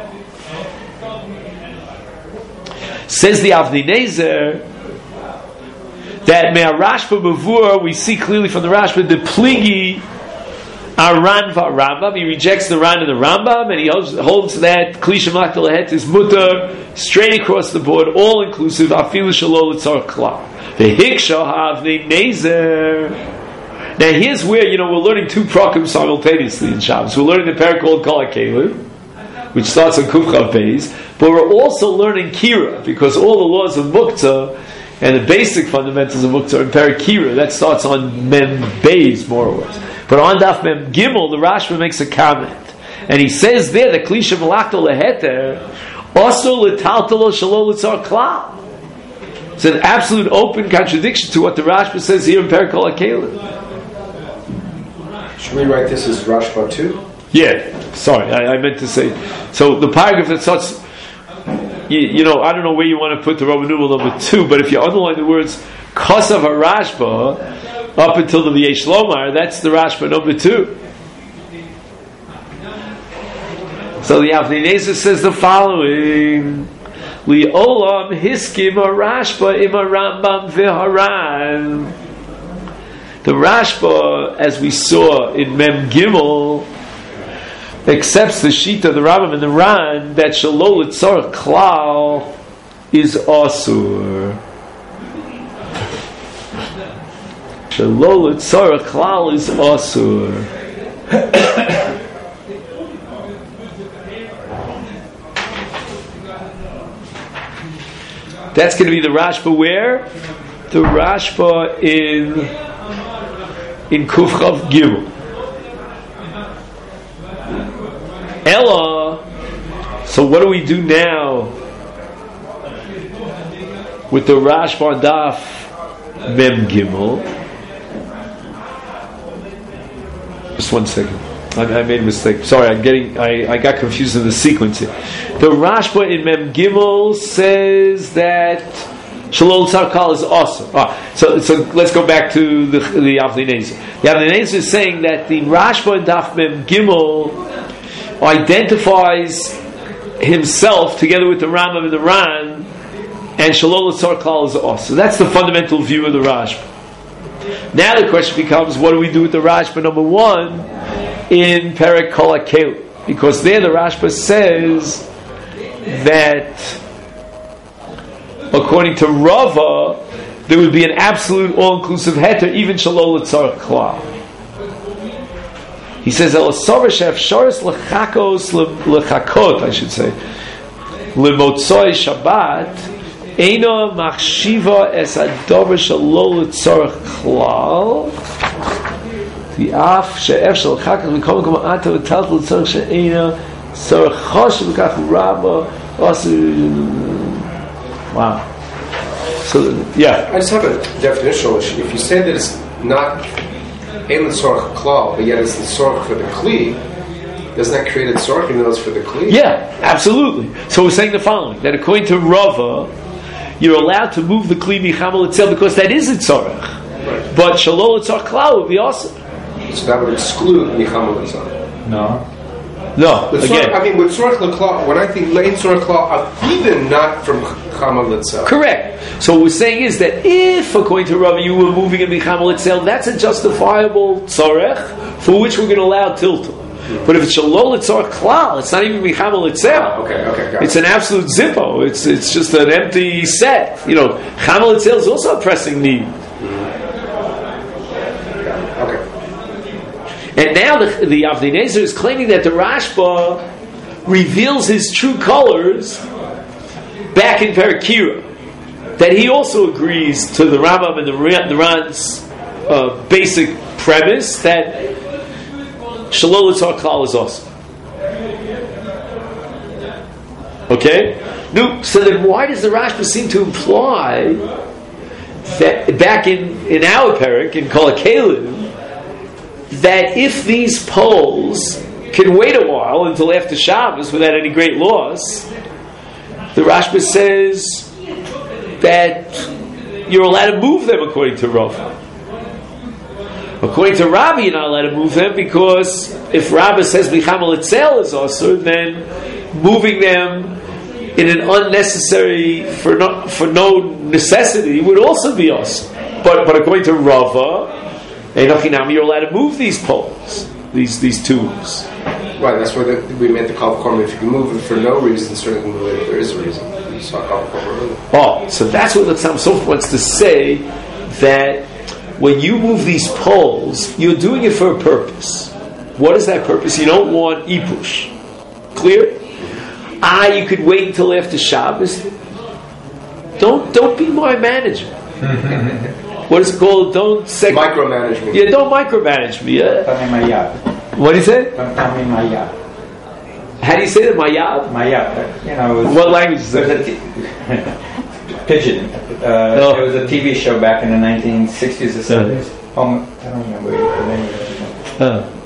Says the Avnei Nezer that Me'ar Rashba Mavur, we see clearly from the Rashba, the Pligi Aran Rambam, he rejects the Ran and the Rambam, and he holds, holds that Klisha Makdal Het is mutter straight across the board, all inclusive. Afilu Shalol Tzar Klal. The Hiksha Avnei Nezer. Now here's where, you know, we're learning two prakim simultaneously in Shabbos. We're learning the parak called Kol HaKelim, which starts on Kuf Chav Beis, but we're also learning Kira, because all the laws of Muktzah and the basic fundamentals of Muktzah are in parak Kira. That starts on Mem Beis, more or less. But on Daf Mem Gimel, the Rashba makes a comment, and he says there that Klisha Malachto Leheter also Letaltalo Shalol Tzar Klal. It's an absolute open contradiction to what the Rashba says here in Perek Kol HaKelim. Should we write this as Rashba too? Yeah, sorry, I, I meant to say. So the paragraph that starts, you, you know, I don't know where you want to put the Roman numeral number two, but if you underline the words Kosav HaRashba up until the V'yesh Lomar, that's the Rashba number two. So the Avnei Nezer says the following: Li'olam hiskim HaRashba im HaRambam v'Haran. The Rashba, as we saw in Mem Gimel, accepts the Shita, the Rambam, and the Ran that Shalol Tzarech Klal is Asur. Shalol Tzarech Klal is Asur. That's going to be the Rashba where? The Rashba in in Kuf Chav Gimel. Ella. So what do we do now with the Rashba on Daf Mem Gimel? Just one second. I, I made a mistake. Sorry, I'm getting. I, I got confused in the sequence here. The Rashba in Mem Gimel says that Shalol Tzarech Klal is awesome. Ah, so, so let's go back to the the Avnei Nezer. The Avnei Nezer is saying that the Rashba in Daf Mem Gimel identifies himself together with the Rambam and the Ran, and Shalol Tzarech Klal is awesome. That's the fundamental view of the Rashba. Now the question becomes, what do we do with the Rashba number one in Perek Kol HaKelim? Because there the Rashba says that according to Rava, there would be an absolute all-inclusive heter, even Shalol Tzarech Klal. He says, "Elasar shef sharis lechakos lechakot, I should say, lemotzoi Shabbat." Eina machshiva es adover shalol tzarech klal. The af she'ef shel chakach v'kom kom ata v'taltel tzarech she'eina tzarech chosh v'kach rabba asu. Wow. So yeah. I just have a definitional issue. If you say that it's not ein tzarech klal, but yet it's the tzarech for the kli, doesn't that create a tzarech even though it's for the kli? Yeah, absolutely. So we're saying the following: that according to Rava, you're allowed to move the kli michamal itself because that is a tzarech. Right. But shalol tzarech klal would be awesome. So that would exclude michamal itself. No. No. But again, tzarech, I mean, with tzarech l'klal, when I think lein tzarech klal, even not from chamal itself. Correct. So what we're saying is that if, according to Rava, you were moving a michamal itself, that's a justifiable tzarech for which we're going to allow tiltul. But if it's shalol tzarech klal, it's not even michamal itself. Oh, okay, okay, got it's it. an absolute zippo. It's it's just an empty set. You know, chamal itself is also a pressing need. Okay. And now the, the Avnei Nezer is claiming that the Rashba reveals his true colors back in Perakira. That he also agrees to the Rambam and the, the Ran's uh, basic premise that Shalol Tzarech Klal is awesome. Okay? No, so then why does the Rashba seem to imply that back in, in our Perek, in Kol HaKelim, that if these poles can wait a while until after Shabbos without any great loss, the Rashba says that you're allowed to move them according to Rava. According to Rabbi, you're not allowed to move them because if Rabbi says Michamal Itzel is also, then moving them in an unnecessary, for no, for no necessity, would also be awesome. But but according to Rava, you're allowed to move these poles, these these tubes. Right, that's where the, we meant the Kal V'Chomer. If you can move it for no reason, certainly move it if there is a reason. You saw Kal V'Chomer earlier. Oh, so that's what the Tzam Sofer wants to say, that when you move these poles, you're doing it for a purpose. What is that purpose? You don't want ipush. Clear? Ah, you could wait until after Shabbos. Don't don't be my manager. What is it called? Don't sec- micromanage me. Yeah, don't micromanage me. Yeah. What do you say? Don't tell me Mayab. How do you say that? Mayab? Mayab. You know, it was, what language is it that? was a t- Pigeon. Uh, oh. It was a T V show back in the nineteen sixties or seventies. Um, I don't remember the name of it. Uh.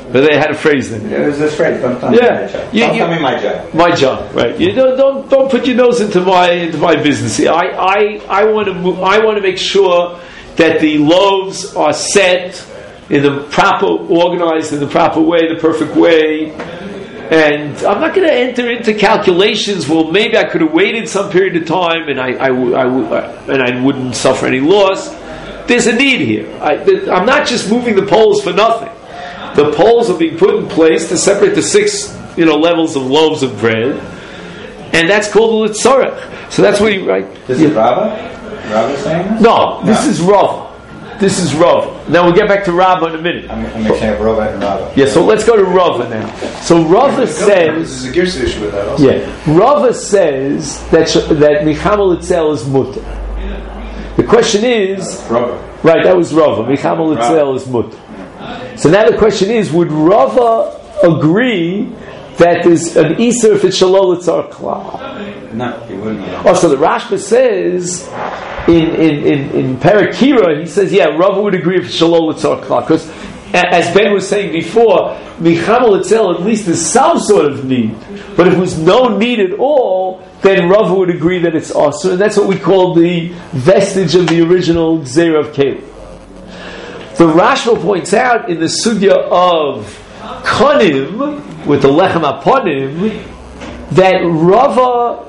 But they had a phrase then. Yeah, there's this phrase. Don't tell Yeah. me my job. You- Don't you- tell me my job. My job, right? You don't don't don't put your nose into my into my business. I I I want to move, I want to make sure that the loaves are set in the proper, organized in the proper way, the perfect way. And I'm not going to enter into calculations. Well, maybe I could have waited some period of time, and I, I, w- I w- and I wouldn't suffer any loss. There's a need here. I, I'm not just moving the poles for nothing. The poles are being put in place to separate the six, you know, levels of loaves of bread, and that's called the litzorech. So that's what you right. This is Rava? Rava saying this? No, this No. is Rav. This is Rav. Now we'll get back to Rav in a minute. I'm, I'm mixing up Rava and Rava. Yeah, so let's go to Rava now. So Rava This says, is a Gersa issue with that also. yeah, Rava says that sh- that Michamal Itzel is mutter. The question is, Rava. right? That was Rava. Michamal Itzel is mutter. So now the question is, would Rava agree that there's an Isser if it's Shalol Itzar Klal? No, he wouldn't. Also, the Rashba says in in in, in Parakira, he says, yeah, Rava would agree if it's Shalol Itzar Klal, because as Ben was saying before, Michamal Itzel at least is some sort of need, but if there's no need at all, then Rava would agree that it's Asr, and that's what we call the vestige of the original Gzeira of Caleb. The Rashba points out in the sugya of Konim, with the Lechem Aponim, that Rava,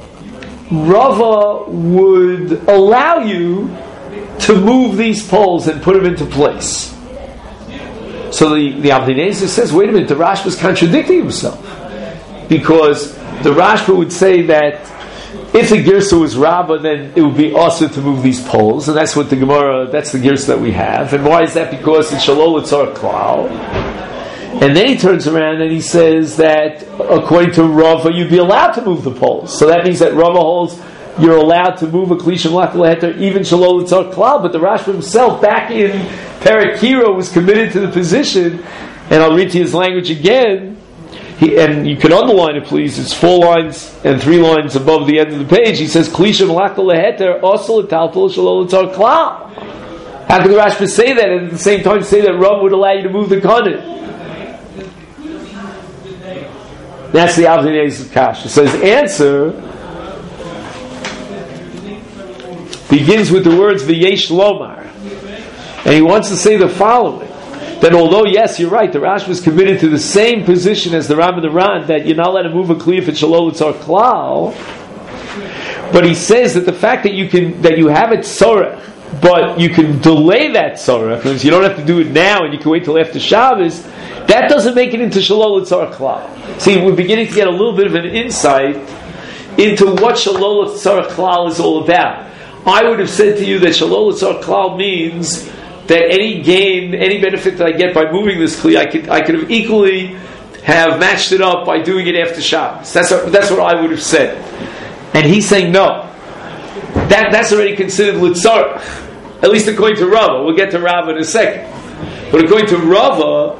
Rava would allow you to move these poles and put them into place. So the, the Avnei Nezer says, wait a minute, the Rashba is contradicting himself. Because the Rashba would say that if the Girsa was Rabbah, then it would be also to move these poles, and that's what the Gemara, that's the Girsa that we have. And why is that? Because it's Shalol Itzar Klal. And then he turns around and he says that according to Rava, you'd be allowed to move the poles. So that means that Rava holds you're allowed to move a Klisha Malach Leheter, even Shalol Itzar Klal. But the Rashba himself, back in Parakira, was committed to the position, and I'll read to you his language again. He, and you can underline it, please. It's four lines and three lines above the end of the page. He says, "Klisha malach leheter osel talpul shalol tzar klal." How can the Rashba say that and at the same time say that Rav would allow you to move the kohen? That's the Avnei Nezer's kash. It says, answer begins with the words v'yesh lomar, and he wants to say the following. That although, yes, you're right, the Rash was committed to the same position as the Ram and the Ran, that you're not allowed to move a Kli if it's Shalol Itzar Klal, but he says that the fact that you can, that you have it Tzorech, but you can delay that Tzorech, means you don't have to do it now and you can wait till after Shabbos, that doesn't make it into Shalol Itzar Klal. See, we're beginning to get a little bit of an insight into what Shalol Itzar Klal is all about. I would have said to you that Shalol Itzar Klal means that any gain, any benefit that I get by moving this kli, I could I could have equally have matched it up by doing it after Shabbos. That's what, that's what I would have said. And he's saying no. That that's already considered litzarach. At least according to Rava. We'll get to Rava in a second. But according to Rava,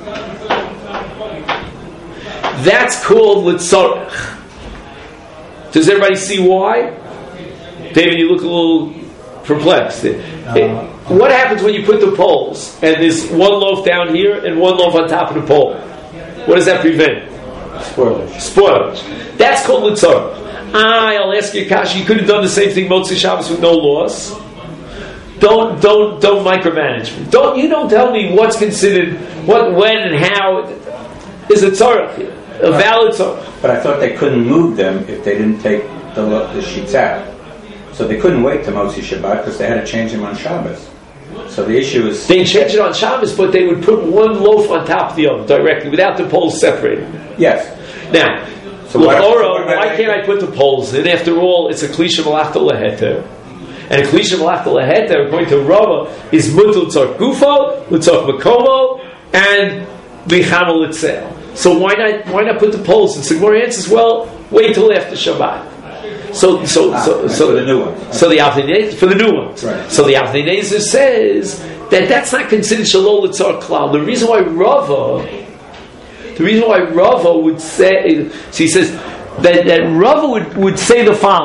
that's called litzarach. Does everybody see why? David, you look a little perplexed. It, it, what happens when you put the poles and there's one loaf down here and one loaf on top of the pole? What does that prevent? Spoilage. Spoilage. That's called litzarach. Ah, I'll ask you, Kashi, you could have done the same thing Motzi Shabbos with no loss. Don't don't don't micromanage me. Don't you don't tell me what's considered what, when, and how is a tzarach, a valid tzarach. But I thought they couldn't move them if they didn't take the, the sheets out. So they couldn't wait to Motzi Shabbat because they had to change them on Shabbos. So the issue is They change it on Shabbos, but they would put one loaf on top of the other directly without the poles separated. Yes. Now, So what- L'chora, what about- why can't I put the poles in? After all, it's a klisha malachta leheter. And a klisha malachta leheter, according to Rava, is mutul tzark gufo, l'tzark makomo, and michamal litzel. So why not why not put the poles? And Sigmar answers, well, wait till after Shabbat. So so Ah, so right, so for the new ones. So the Avnei Nezer for the new ones. Right. So the Avnei Nezer says that that's not considered shalol l'tzar klal. The reason why Rava The reason why Rava would say, so he says that, that Rava would, would say the following: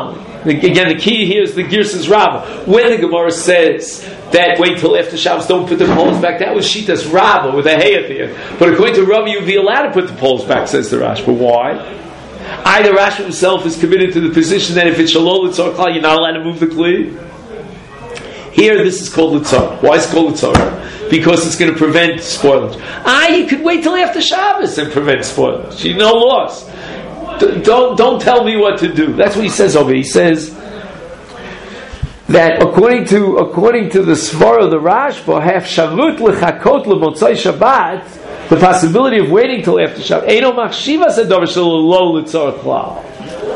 Again, the key here is the Girsas Rabbah. When the Gemara says that wait till after Shabbos, don't put the poles back, that was Shitas Rabbah with a hay at the end. But according to Rabbi, you'd be allowed to put the poles back, says the Rashba. Why? Either Rashi himself is committed to the position that if it's Shalol L'tzor Klal, you're not allowed to move the Kli. Here, this is called L'tzor. Why is it called L'tzor? Because it's going to prevent spoilage. Ah, you could wait till after Shabbos and prevent spoilage. You no loss. Don't don't tell me what to do. That's what he says over here. He says that according to according to the Svara of the Rashba, have Shavut l'chakot l'motzai Shabbat, the possibility of waiting till after Shabbat. Eino machshiva sedavar shelo lo l'tzor klal.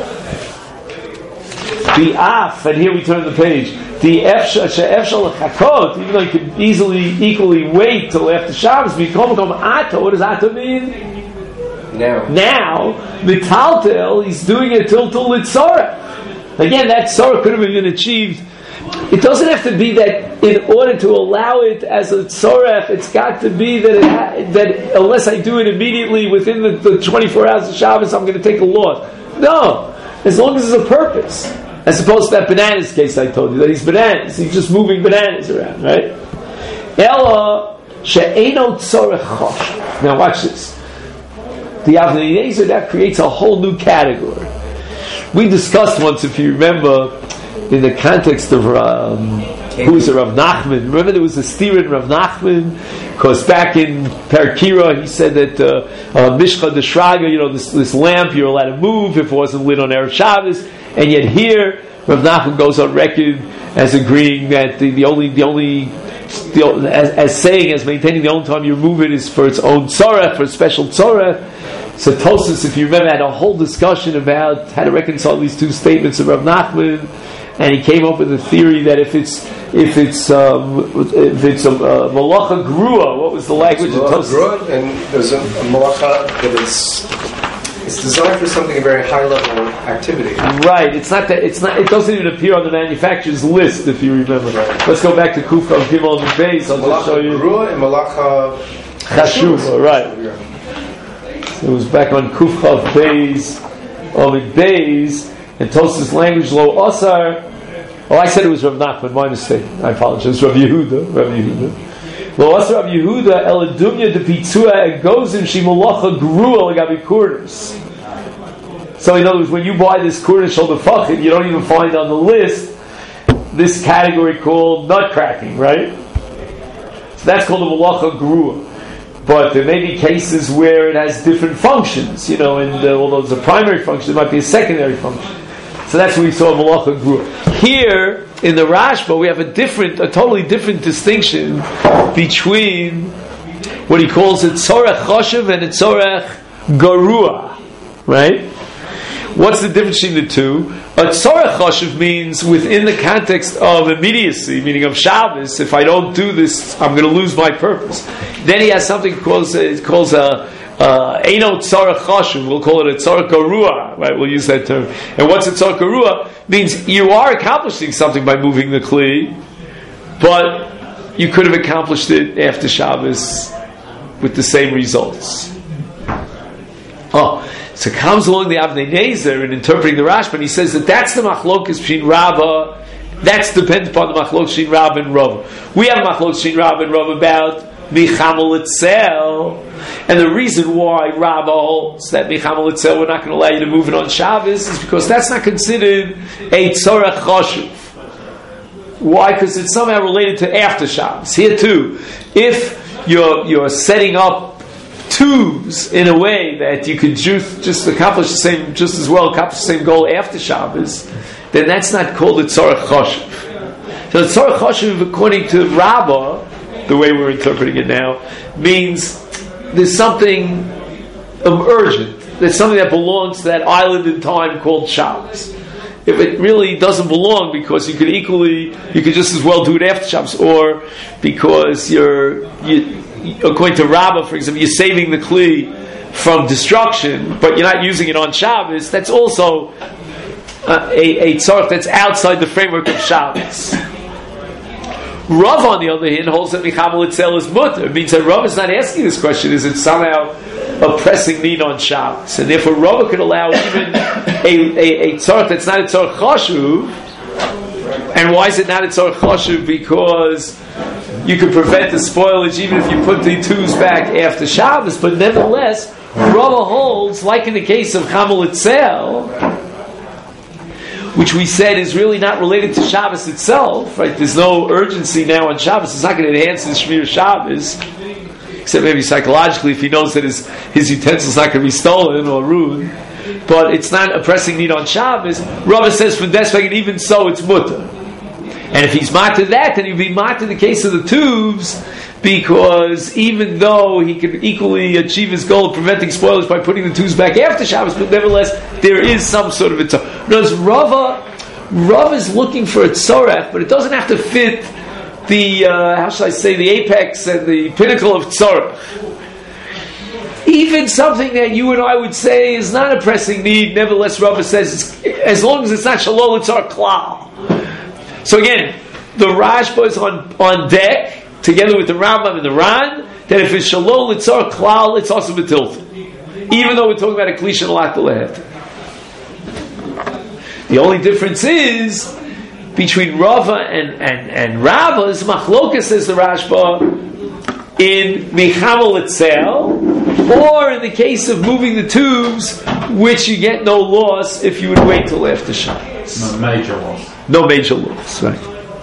The af, and here we turn the page. The efshal l'chakot, even though you could easily equally wait till after Shabbos, become become ato. What does ato mean? Now, now, mitaltel, he's doing it till till litzorah. Again, that tzorah could have been achieved. It doesn't have to be that in order to allow it as a tzorah, it's got to be that it ha- that unless I do it immediately within the, the twenty-four hours of Shabbos, I'm going to take a loss. No, as long as there's a purpose. As opposed to that bananas case I told you, that he's bananas, he's just moving bananas around, right? Ella she'eno tzorah chosh. Now watch this. The Avnei Eliezer, that creates a whole new category. We discussed once, if you remember, in the context of um, who is it, Rav Nachman. Remember there was a steer in Rav Nachman, because back in Perkira he said that uh, uh, Mishcha de Shraga, you know, this, this lamp you're allowed to move if it wasn't lit on Erev Shabbos, and yet here Rav Nachman goes on record as agreeing that the, the only the only the, as, as saying as maintaining the only time you move it is for its own tzorah, for a special tzorah. So Tosfos, if you remember, had a whole discussion about how to reconcile these two statements of Rav Nachman, and he came up with a theory that if it's if it's um, if it's a uh, malacha grua, what was the language of Tosfos? Grua, and there's a, a malacha that is it's designed for something a very high level activity. Right. It's not that it's not. It doesn't even appear on the manufacturer's list, if you remember. Right. Let's go back to Kufka Gimel and Beis. I'll just show you. Grua and malacha chashuva. Right. It was back on Kufchav Beis, Ovid Beis, and Tosfos language lo osar. Oh, I said it was Rav Nachman. My mistake. I apologize. Rav Yehuda. Rav Yehuda. Lo osar Rav Yehuda eladumya de pitzua egozim shimolacha grua legabi kurdas. So in other words, when you buy this kurdas shel defachim, you don't even find on the list this category called nut cracking, right? So that's called a malacha grua. But there may be cases where it has different functions, you know, and uh, although it's a primary function, it might be a secondary function. So that's what we saw Malacha grew. Here, in the Rashba, we have a different, a totally different distinction between what he calls a Tzorech Choshev and a Tzorech Garua, right? What's the difference between the two? A Tzorech Choshev means within the context of immediacy, meaning of Shabbos, if I don't do this, I'm going to lose my purpose. Then he has something called it calls a Eino Tzorech Choshev. We'll call it a Tzorech Garua, right? We'll use that term. And what's a Tzorech Garua? Means you are accomplishing something by moving the Kli, but you could have accomplished it after Shabbos with the same results. Oh. So comes along the Avnei Nezer in interpreting the Rashba, and he says that that's the machlokas between Rabbah, that's dependent upon the machlokas between Rabbah and Rava. We have a machlokas between Rabbah and Rava about Michamel Itzel, and the reason why Rabbah holds that Michamel Itzel we're not going to allow you to move it on Shabbos is because that's not considered a Tzorech Choshev. Why? Because it's somehow related to after Shabbos. Here too, if you're you're setting up twos in a way that you could just, just accomplish the same, just as well accomplish the same goal after Shabbos, then that's not called a Tzorech Choshev. So the Tzorech Choshev, according to Rabbah, the way we're interpreting it now, means there's something urgent. There's something that belongs to that island in time called Shabbos. If it really doesn't belong, because you could equally, you could just as well do it after Shabbos, or because you're, you, according to Rabbah, for example, you're saving the Kli from destruction, but you're not using it on Shabbos, that's also uh, a, a tzorech that's outside the framework of Shabbos. Rav, on the other hand, holds that Michamel Itzel is mutter. It means that Rav is not asking this question, is it somehow a pressing need on Shabbos, and therefore Rava could allow even a a, a tzarech that's not a tzarech chashuv. And why is it not a tzarech chashuv? Because you could prevent the spoilage even if you put the tubes back after Shabbos. But nevertheless, Rava holds, like in the case of Chamel Itzel, which we said is really not related to Shabbos itself, right? There's no urgency now on Shabbos. It's not going to enhance his Shmir Shabbos, except maybe psychologically if he knows that his, his utensil's not going to be stolen or ruined. But it's not a pressing need on Shabbos. Rava says for Desveg, even so, it's mutter. And if he's mat to that, then he'd be mat in the case of the tubes, because even though he could equally achieve his goal of preventing spoilage by putting the tubes back after Shabbos, but nevertheless, there is some sort of a tzorech. Notice Rava, Rava is looking for a tzorech, but it doesn't have to fit the, uh, how shall I say, the apex and the pinnacle of tzorech. Even something that you and I would say is not a pressing need, nevertheless Rava says, it's, as long as it's not shalol, it's our klal. So again, the Rashba is on, on deck, together with the Rambam and the Ran, that if it's shalol, it's our klal, it's also betilta. Even though we're talking about a klisha and a lak l'lehet. The only difference is, between Rava and, and, and Rava, is machlokas, says the Rashba, in Mechamel Itzel, or in the case of moving the tubes, which you get no loss if you would wait till after Shabbos. No major loss. No major loss, right.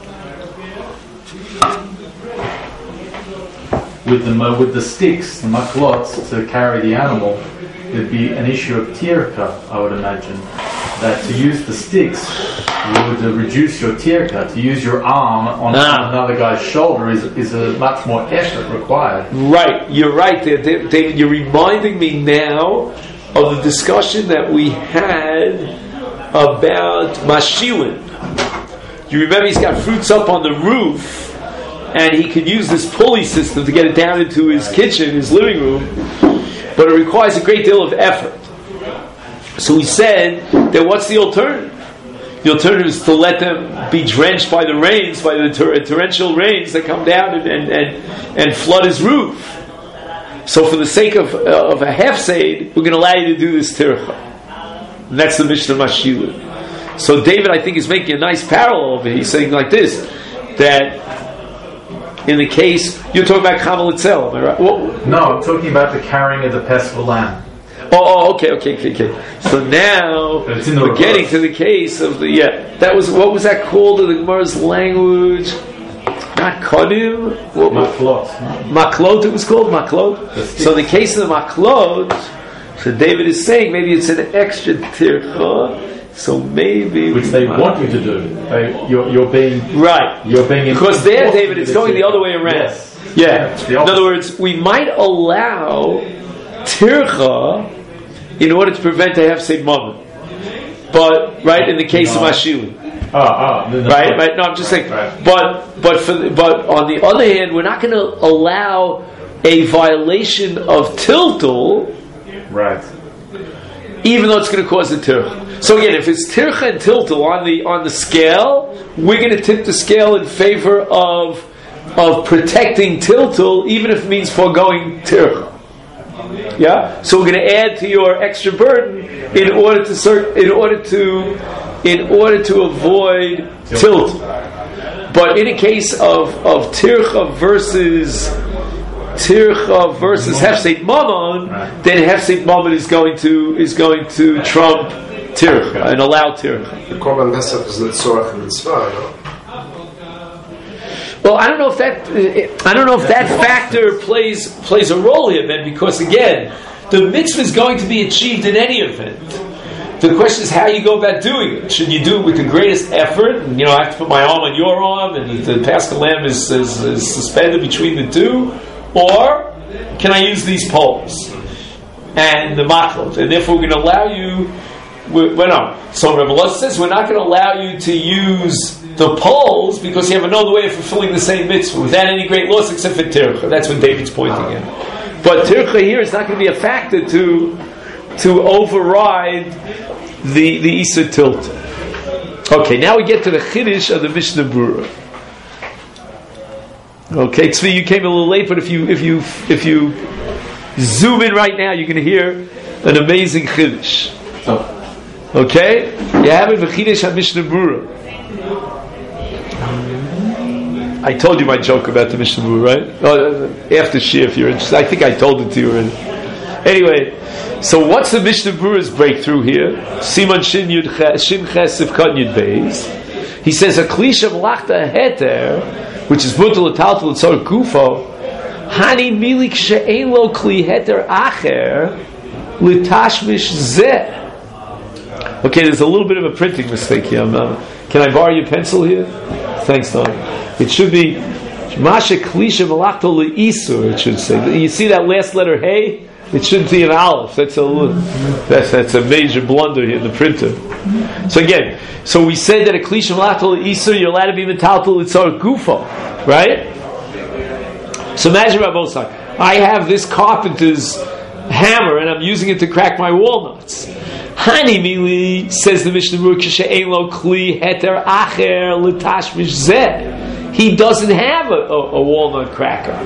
With the with the sticks, the maklot, to carry the animal, there'd be an issue of tirka, I would imagine. That to use the sticks would uh, reduce your tirka. To use your arm on ah. another guy's shoulder is is a much more effort required. Right, you're right there, David. You're reminding me now of the discussion that we had about mashilin. You remember he's got fruits up on the roof, and he could use this pulley system to get it down into his kitchen, his living room, but it requires a great deal of effort. So we said that what's the alternative? The alternative is to let them be drenched by the rains, by the tor- torrential rains that come down and, and, and, and flood his roof. So for the sake of, uh, of a hefseid, we're going to allow you to do this tircha. And that's the Mishnah Mashilin. So David, I think, is making a nice parallel over here. He's saying like this, that in the case, you're talking about Chamel Itzel, am I right? Well, no, I'm talking about the carrying of the Pesach lamb. Oh, oh, okay, okay, okay, okay. So now we're reverse. Getting to the case of the yeah. That was what was that called in the Gemara's language? Not kodim. Maklot. Maklot. It was called maklot. So in the case of the maklot, so David is saying maybe it's an extra tircha. So maybe which they want you to do. They, you're, you're being right. You're being because there, David, it's going the other way around. Yes. Yeah. In other words, we might allow tircha in order to prevent a hefsed moment, but right in the case no. of mashilin. Oh, oh, no, no, right, no. right. No, I'm just saying. Right. But but for the, but on the other hand, we're not going to allow a violation of tiltul, right? Even though it's going to cause a tircha. So again, if it's tircha and tiltul on the on the scale, we're going to tip the scale in favor of of protecting tiltul, even if it means foregoing tircha. Yeah. So we're going to add to your extra burden in order to cert, in order to in order to avoid tiltul. But in a case of of tircha versus tircha versus hefsed mamon, then hefsed mamon is going to is going to trump tircha and allow tircha. The korban pesach is the tzorach mitzvah, no? Well, I don't know if that I don't know if that factor plays plays a role here, Ben, because again, the mitzvah is going to be achieved in any event. The question is how you go about doing it. Should you do it with the greatest effort? And, you know, I have to put my arm on your arm, and the Paschal lamb is, is, is suspended between the two, or can I use these poles and the maklot? And therefore, we're going to allow you. Well, no. So Rebbe Loza says we're not going to allow you to use the poles because you have another way of fulfilling the same mitzvah without any great loss except for tircha. That's what David's pointing at. But tircha here is not going to be a factor to to override the the Isa tilt. Okay, now we get to the chiddush of the Mishnah Berurah. Okay, Tzvi, you came a little late, but if you if you if you zoom in right now, you're going to hear an amazing chiddush. Okay? You have it v'chidesh ha-Mishnah Berurah. I told you my joke about the Mishnah Berurah, right? Oh, after Shia, if you're interested. I think I told it to you already. Anyway, so what's the Mishnah Berurah's breakthrough here? Siman Shin Yud Shin Ches Sivkat Yud Beis. He says a klisha malachta heter, which is mutal l'taltal l'tzor gufo, hani milik she'ein lo kli heter acher l'tashmish zeh. Okay, there's a little bit of a printing mistake here. Uh, can I borrow your pencil here? Thanks, Don. It should be Masha Klisha Malachto Le'isur, it should say. You see that last letter, hey? It shouldn't be an aleph. That's a that's that's a major blunder here in the printer. So again, so we said that a Klisha Malachto Le'isur, you're allowed to be Metaltal Litzar Gufo, right? So imagine Rabbosai, I have this carpenter's hammer and I'm using it to crack my walnuts. Hani mili, says the Mishnah Berurah, Kishe'ein lo kli heter acher l'tashmish zeh. He doesn't have a, a, a walnut cracker.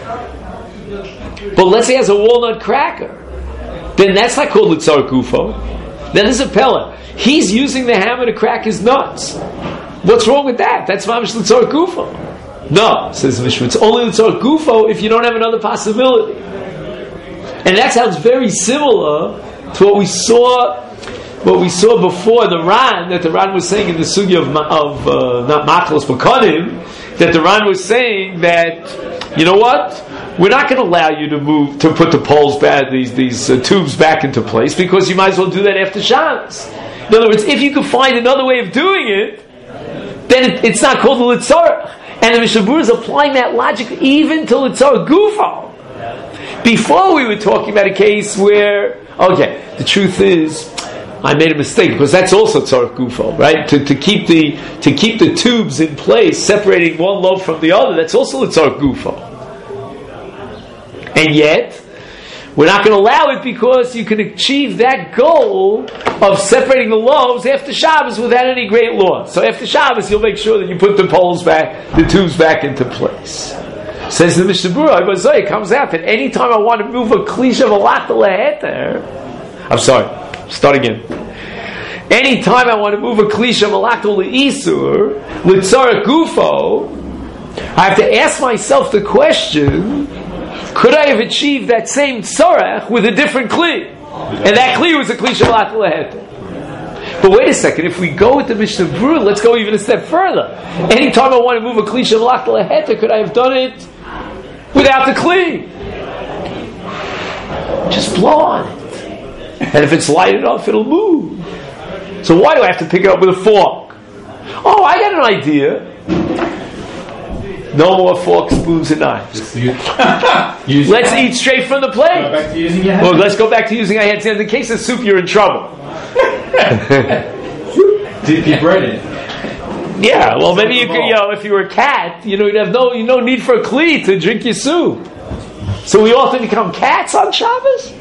But let's say he has a walnut cracker. Then that's not called l'tzar gufo. Then there's a pella. He's using the hammer to crack his nuts. What's wrong with that? That's mamish l'tzar gufo. No, says the Mishnah, it's only l'tzar gufo if you don't have another possibility. And that sounds very similar to what we saw, what we saw before the Ran, that the Ran was saying in the sugya of, of uh, not Maklos but Kodim, that the Ran was saying that, you know what, we're not going to allow you to move, to put the poles back, these these uh, tubes back into place, because you might as well do that after Shabbos. In other words, if you could find another way of doing it, then it, it's not called the Litzar. And the Mishnah Berurah is applying that logic even to Litzar Gufo. Before we were talking about a case where, okay, the truth is, I made a mistake because that's also tzarech gufo, right? To to keep the to keep the tubes in place, separating one loaf from the other, that's also tzarech gufo. And yet, we're not going to allow it because you can achieve that goal of separating the loaves after Shabbos without any great law. So after Shabbos, you'll make sure that you put the poles back, the tubes back into place. Says the Mishnah Berurah, it comes out that any time I want to move a klisha malachta leheter, I'm sorry, start again. Any time I want to move a klisha malachta leisur, litzarech gufo, I have to ask myself the question, could I have achieved that same tzarech with a different kli? And that kli was a klisha malachta leheter. But wait a second, if we go with the Mishnah Berurah, let's go even a step further. Any time I want to move a klisha malachta leheter, could I have done it without the kli? Just blow on it. And if it's light enough, it'll move. So why do I have to pick it up with a fork? Oh, I got an idea. No more forks, spoons, and knives. Let's eat straight from the plate. Go back to using your hands. Well, let's go back to using our hands. In the case of soup, you're in trouble. Dip your bread in. Yeah, well, maybe you could, you know, if you were a cat, you know, you'd have no, you no need for a kli to drink your soup. So we often become cats on Shabbos.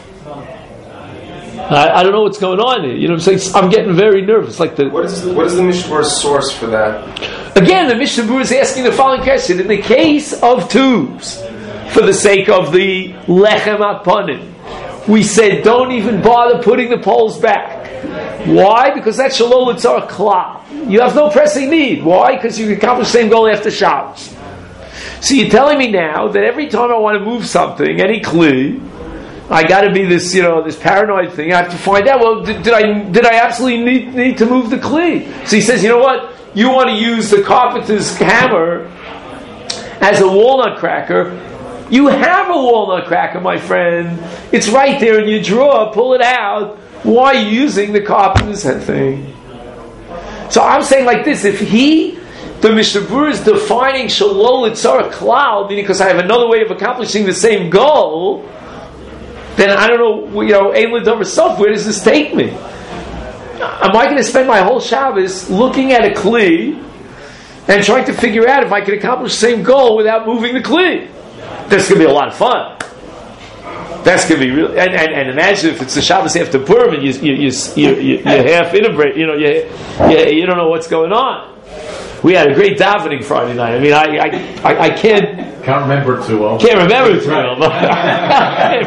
I, I don't know what's going on here. You know what I'm saying? I'm getting very nervous. Like the what is the, what is the Mishnah Berurah's source for that? Again, the Mishnah Berurah is asking the following question: in the case of tubes, for the sake of the lechem aponim, we said don't even bother putting the poles back. Why? Because that's shalol litzar klal. You have no pressing need. Why? Because you can accomplish the same goal after Shabbos. So you're telling me now that every time I want to move something, any kli, I got to be this, you know, this paranoid thing. I have to find out. Well, did, did I did I absolutely need, need to move the kli? So he says, you know what? You want to use the carpenter's hammer as a walnut cracker. You have a walnut cracker, my friend. It's right there in your drawer. Pull it out. Why are you using the carpenter's thing? So I'm saying like this: if he, the Mishnah Berurah is defining shalol litzar klal, meaning because I have another way of accomplishing the same goal, then I don't know, you know, ein l'davar sof, where does this take me? Am I going to spend my whole Shabbos looking at a kli and trying to figure out if I can accomplish the same goal without moving the kli? That's going to be a lot of fun. That's going to be really, and, and, and imagine if it's the Shabbos after Purim and you, you, you, you, you, you're half integrated, you know, you, you, you don't know what's going on. We had a great davening Friday night. I mean, I I, I, I can't can't remember it too well. Can't remember it too well. I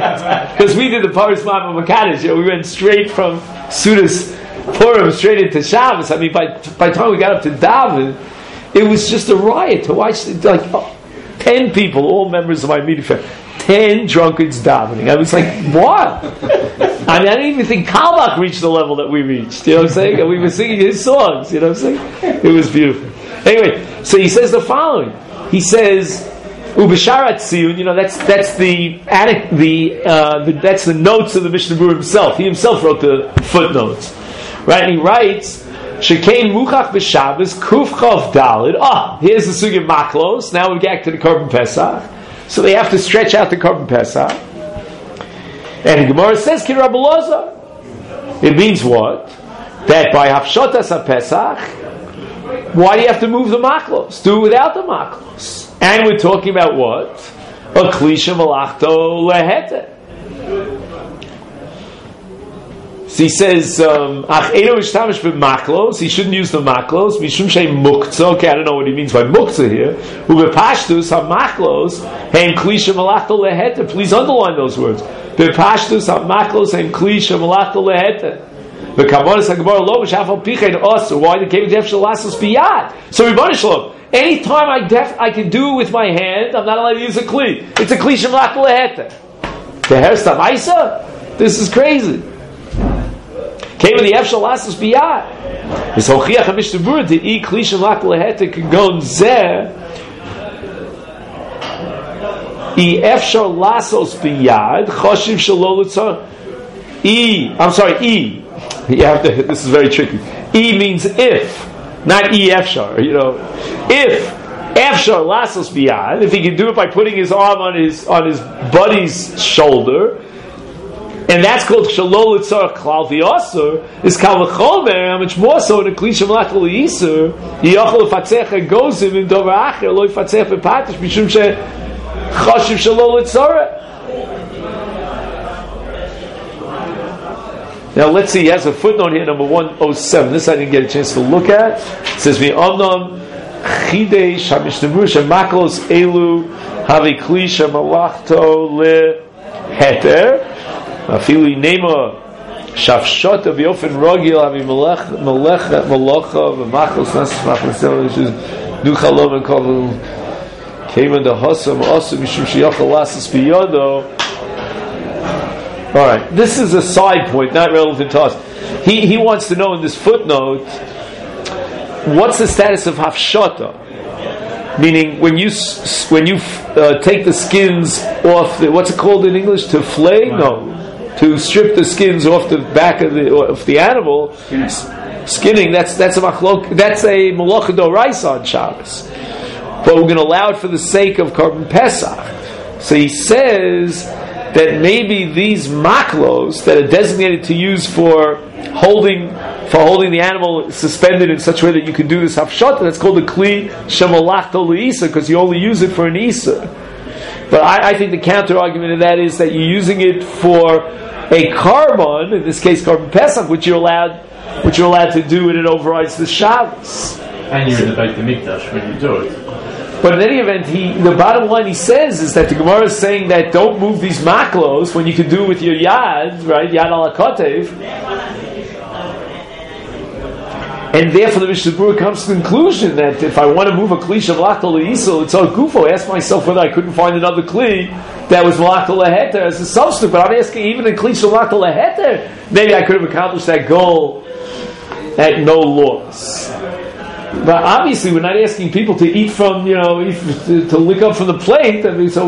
Shabbat. Because we did the Paris Mama Makadish. You know, we went straight from Sudas Purim straight into Shabbos. I mean, by by the time we got up to Daven, it was just a riot to watch. Like oh, ten people, all members of my meeting family, ten drunkards davening. I was like, what? I mean, I didn't even think Kalbach reached the level that we reached. You know what I'm saying? And we were singing his songs. You know what I'm saying? It was beautiful. Anyway, so he says the following. He says, "Ubisharat Tziyun." You know, that's that's the the, uh, the that's the notes of the Mishnah Berurah himself. He himself wrote the footnotes, right? And he writes, "Shekain muchach b'Shabbos kuf chav dalid." Ah, here's the sugi of maklos. Now we get to the Korban Pesach. So they have to stretch out the Korban Pesach. And the Gemara says, "Ki Rabbi Elazar." It means what? That by Hafshotas HaPesach, why do you have to move the maklos? Do it without the maklos. And we're talking about what? A klisha malachto lehete. So he says, um, Ach eino mishtamish b'maklos. He shouldn't use the maklos. Mishum shei muktzah. Okay, I don't know what he means by muktzah here. Ubepashtus ha-maklos heim klisha malachto lehete. Please underline those words. Bepashtus ha-maklos heim klisha malachto lehete. The Kabbalah Sagamara lo b'shafal pichein also. Why the came def shalasos biyad? So Rebbeinu Shalom, anytime I def I can do it with my hand, I'm not allowed to use a kli. It's a kli shemalach lehete. The hersta ma'isa. This is crazy. Came with the F shalasos biyad. It's hochiach hamishnah berurah to eat kli shemalach lehete kagon zeh. E F shalasos biyad choshiv shalol l'tzor. E. I'm sorry. E. You have to, this is very tricky. E means if, not E efshar. You know, if efshar lasos biyad, if he can do it by putting his arm on his on his buddy's shoulder, and that's called shalol itzar klal v'yasur, is kal v'chomer. How much more so in a kli shemalach l'yisur yachol lefatzech gozim in dover acher lo lefatzech bepatish mishum she chashiv shalol itzar. Now let's see, he has a footnote here, number one oh seven. This I didn't get a chance to look at. It says, V'omnam chidesh ha-mishnah berurah shemaklos elu havi kli shemalachto leheter afilu nema shafshota v'ofen rogil havi melecha v'maklos nasas maklos which is duchalom and kol came the hosam also mishum sheyachal lasas biyodo. All right, this is a side point, not relevant to us. He he wants to know in this footnote, what's the status of hafshata? Meaning, when you when you uh, take the skins off, the, what's it called in English? To flay? No, to strip the skins off the back of the of the animal. Skinning. That's that's a machlok. That's a malacha d'oraisa on Shabbos. But we're going to allow it for the sake of Korban Pesach. So he says that maybe these maklos that are designated to use for holding for holding the animal suspended in such a way that you can do this hafshata, that's called a kli shemalachto leisa, because you only use it for an isa. But I, I think the counter argument of that is that you're using it for a carbon, in this case Korban Pesach, which you're allowed which you're allowed to do, and it overrides the Shabbos. And you're in the Beit HaMikdash when you do it. But in any event, he the bottom line he says is that the Gemara is saying that don't move these maklos when you can do it with your yad, right? Yad ala kotev. And therefore the Mishnah Berurah comes to the conclusion that if I want to move a kli shavlachto leisel, it's all gufo. I asked myself whether I couldn't find another kli that was malachto leheter as a substitute. But I'm asking, even in kli shavlachto leheter, maybe I could have accomplished that goal at no loss. But obviously, we're not asking people to eat from, you know, eat, to, to lick up from the plate. I mean, so,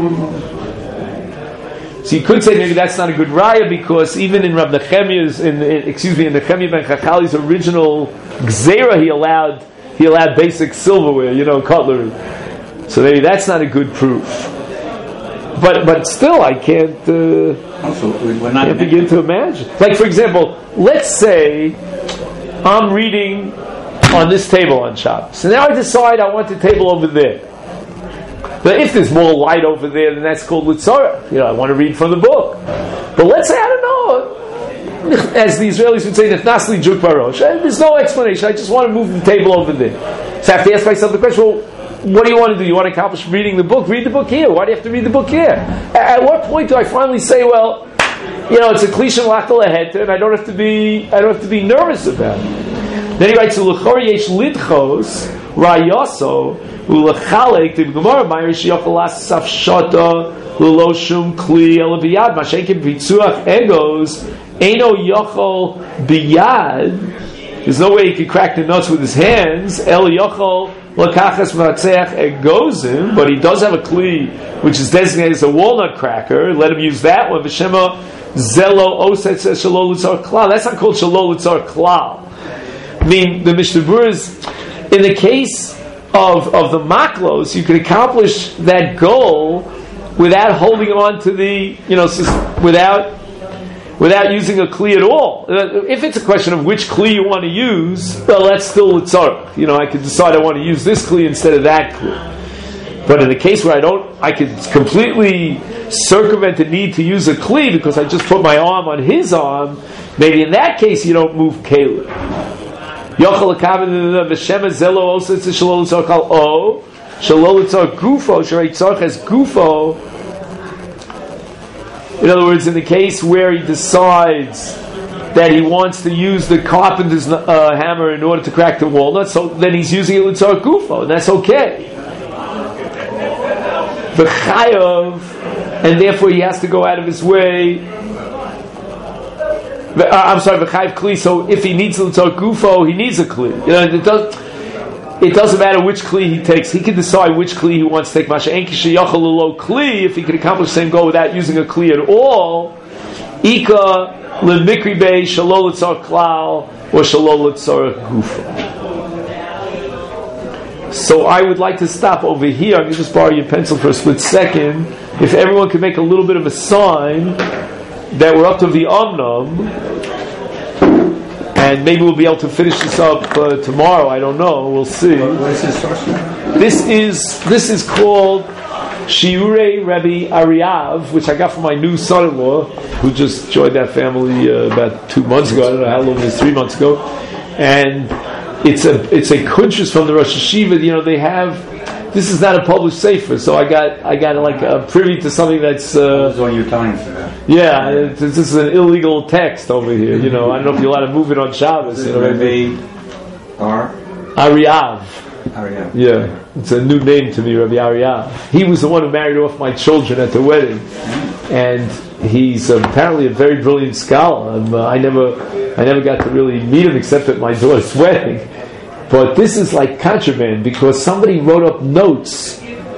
so you could say maybe that's not a good raya, because even in Rav Nechemiah's, in, in excuse me, in Nechemiah ben Chachali's original gzeira, he allowed he allowed basic silverware, you know, cutlery. So maybe that's not a good proof. But but still, I can't. Uh, also, we're not can't begin to imagine. Like, for example, let's say I'm reading on this table on Shabbos. So now I decide I want the table over there. But if there's more light over there, then that's called litzorah. You know, I want to read from the book. But let's say, I don't know, as the Israelis would say, Nefnasli juk barosh. There's no explanation. I just want to move the table over there. So I have to ask myself the question, well, what do you want to do? You want to accomplish reading the book? Read the book here. Why do you have to read the book here? At, at what point do I finally say, well, you know, it's a cliche lachal ahet, and I don't have to be, I don't have to be nervous about it. Then he writes, "L'chor yesh lidchos rayaso u'lechalek the Gemara ma'irish yochalas safshata l'lo shum kli elaviyad mashenkim pitzuach egos eino yochol biyad." There's no way he could crack the nuts with his hands. El yochol lakachas matzeach egozim, but he does have a kli which is designated as a walnut cracker. Let him use that one. V'shema zelo osetz shalol litzar klal. That's not called shalol litzar klal. I mean, the Mishnah Berurah is, in the case of of the maklos, you can accomplish that goal without holding on to the, you know, without without using a kli at all. If it's a question of which kli you want to use, well, that's still a tzarech. You know, I could decide I want to use this kli instead of that kli. But in the case where I don't, I could completely circumvent the need to use a kli because I just put my arm on his arm. Maybe in that case you don't move kelim. Yochel akavin v'shema zelo also it's a shalol tzar kal o shalol tzar gufo shrei tzar has gufo. In other words, in the case where he decides that he wants to use the carpenter's uh, hammer in order to crack the walnut, so then he's using it with tzar gufo, and that's okay. V'chayav, and therefore he has to go out of his way. Uh, I'm sorry, v'chayiv kli. So if he needs to talk gufo, he needs a kli. You know, it does. It doesn't matter which kli he takes. He can decide which kli he wants to take. Masha enki sheyachol lo kli. If he can accomplish the same goal without using a kli at all, ika lemikri bei shalol litzar klal or shalol litzar gufo. So I would like to stop over here. I'm going to just borrow your pencil for a split second. If everyone could make a little bit of a sign that we're up to the Omnam, and maybe we'll be able to finish this up uh, tomorrow. I don't know. We'll see. What is this source? This is this is called Shiurei Rebbe Ariav, which I got from my new son-in-law, who just joined that family uh, about two months ago. I don't know how long it is, three months ago, and it's a it's a kuntrus from the Rosh Hashiva. You know, they have. This is not a published sefer, so I got I got like a privy to something that's. Uh, this is what you're telling us about. Yeah, it, this is an illegal text over here. You know, I don't know if you're allowed to move it on Shabbos. You know, Rebbe R. Ariav. Ariav. Yeah, it's a new name to me, Rabbi Ariav. He was the one who married off my children at the wedding, and he's apparently a very brilliant scholar. Um, uh, I never, I never got to really meet him except at my daughter's wedding. But this is like contraband because somebody wrote up notes,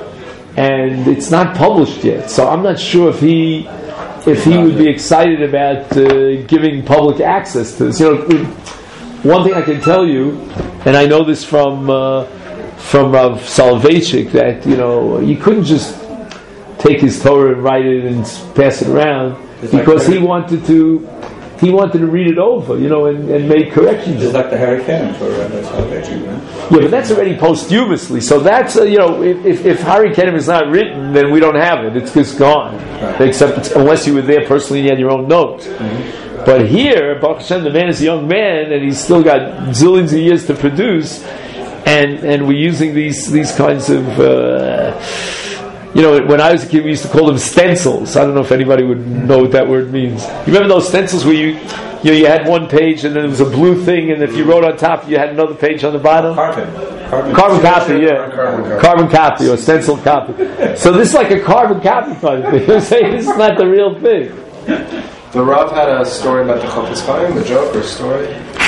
and it's not published yet. So I'm not sure if he, if he would be excited about uh, giving public access to this. You know, one thing I can tell you, and I know this from uh, from Rav Soloveitchik, that you know you couldn't just take his Torah and write it and pass it around because he wanted to. He wanted to read it over, you know, and, and make corrections. It's like the Harry Kenem for Rabbi Soloveitchik, right? Yeah, but that's already posthumously. So that's, uh, you know, if, if, if Harry Kenem is not written, then we don't have it. It's just gone. Right. Except it's, unless you were there personally and you had your own notes. Mm-hmm. But here, Baruch Hashem, the man is a young man, and he's still got zillions of years to produce, and and we're using these these kinds of. Uh, You know, when I was a kid, we used to call them stencils. I don't know if anybody would know what that word means. You remember those stencils where you, you know, you had one page and then there was a blue thing, and if you wrote on top, you had another page on the bottom? Carbon. Carbon, carbon copy, yeah. Carbon, carbon. Carbon copy or stencil copy. So this is like a carbon copy kind of thing. I'm saying this is not the real thing. The Rav had a story about the Chofetz Chaim, a joke or a story.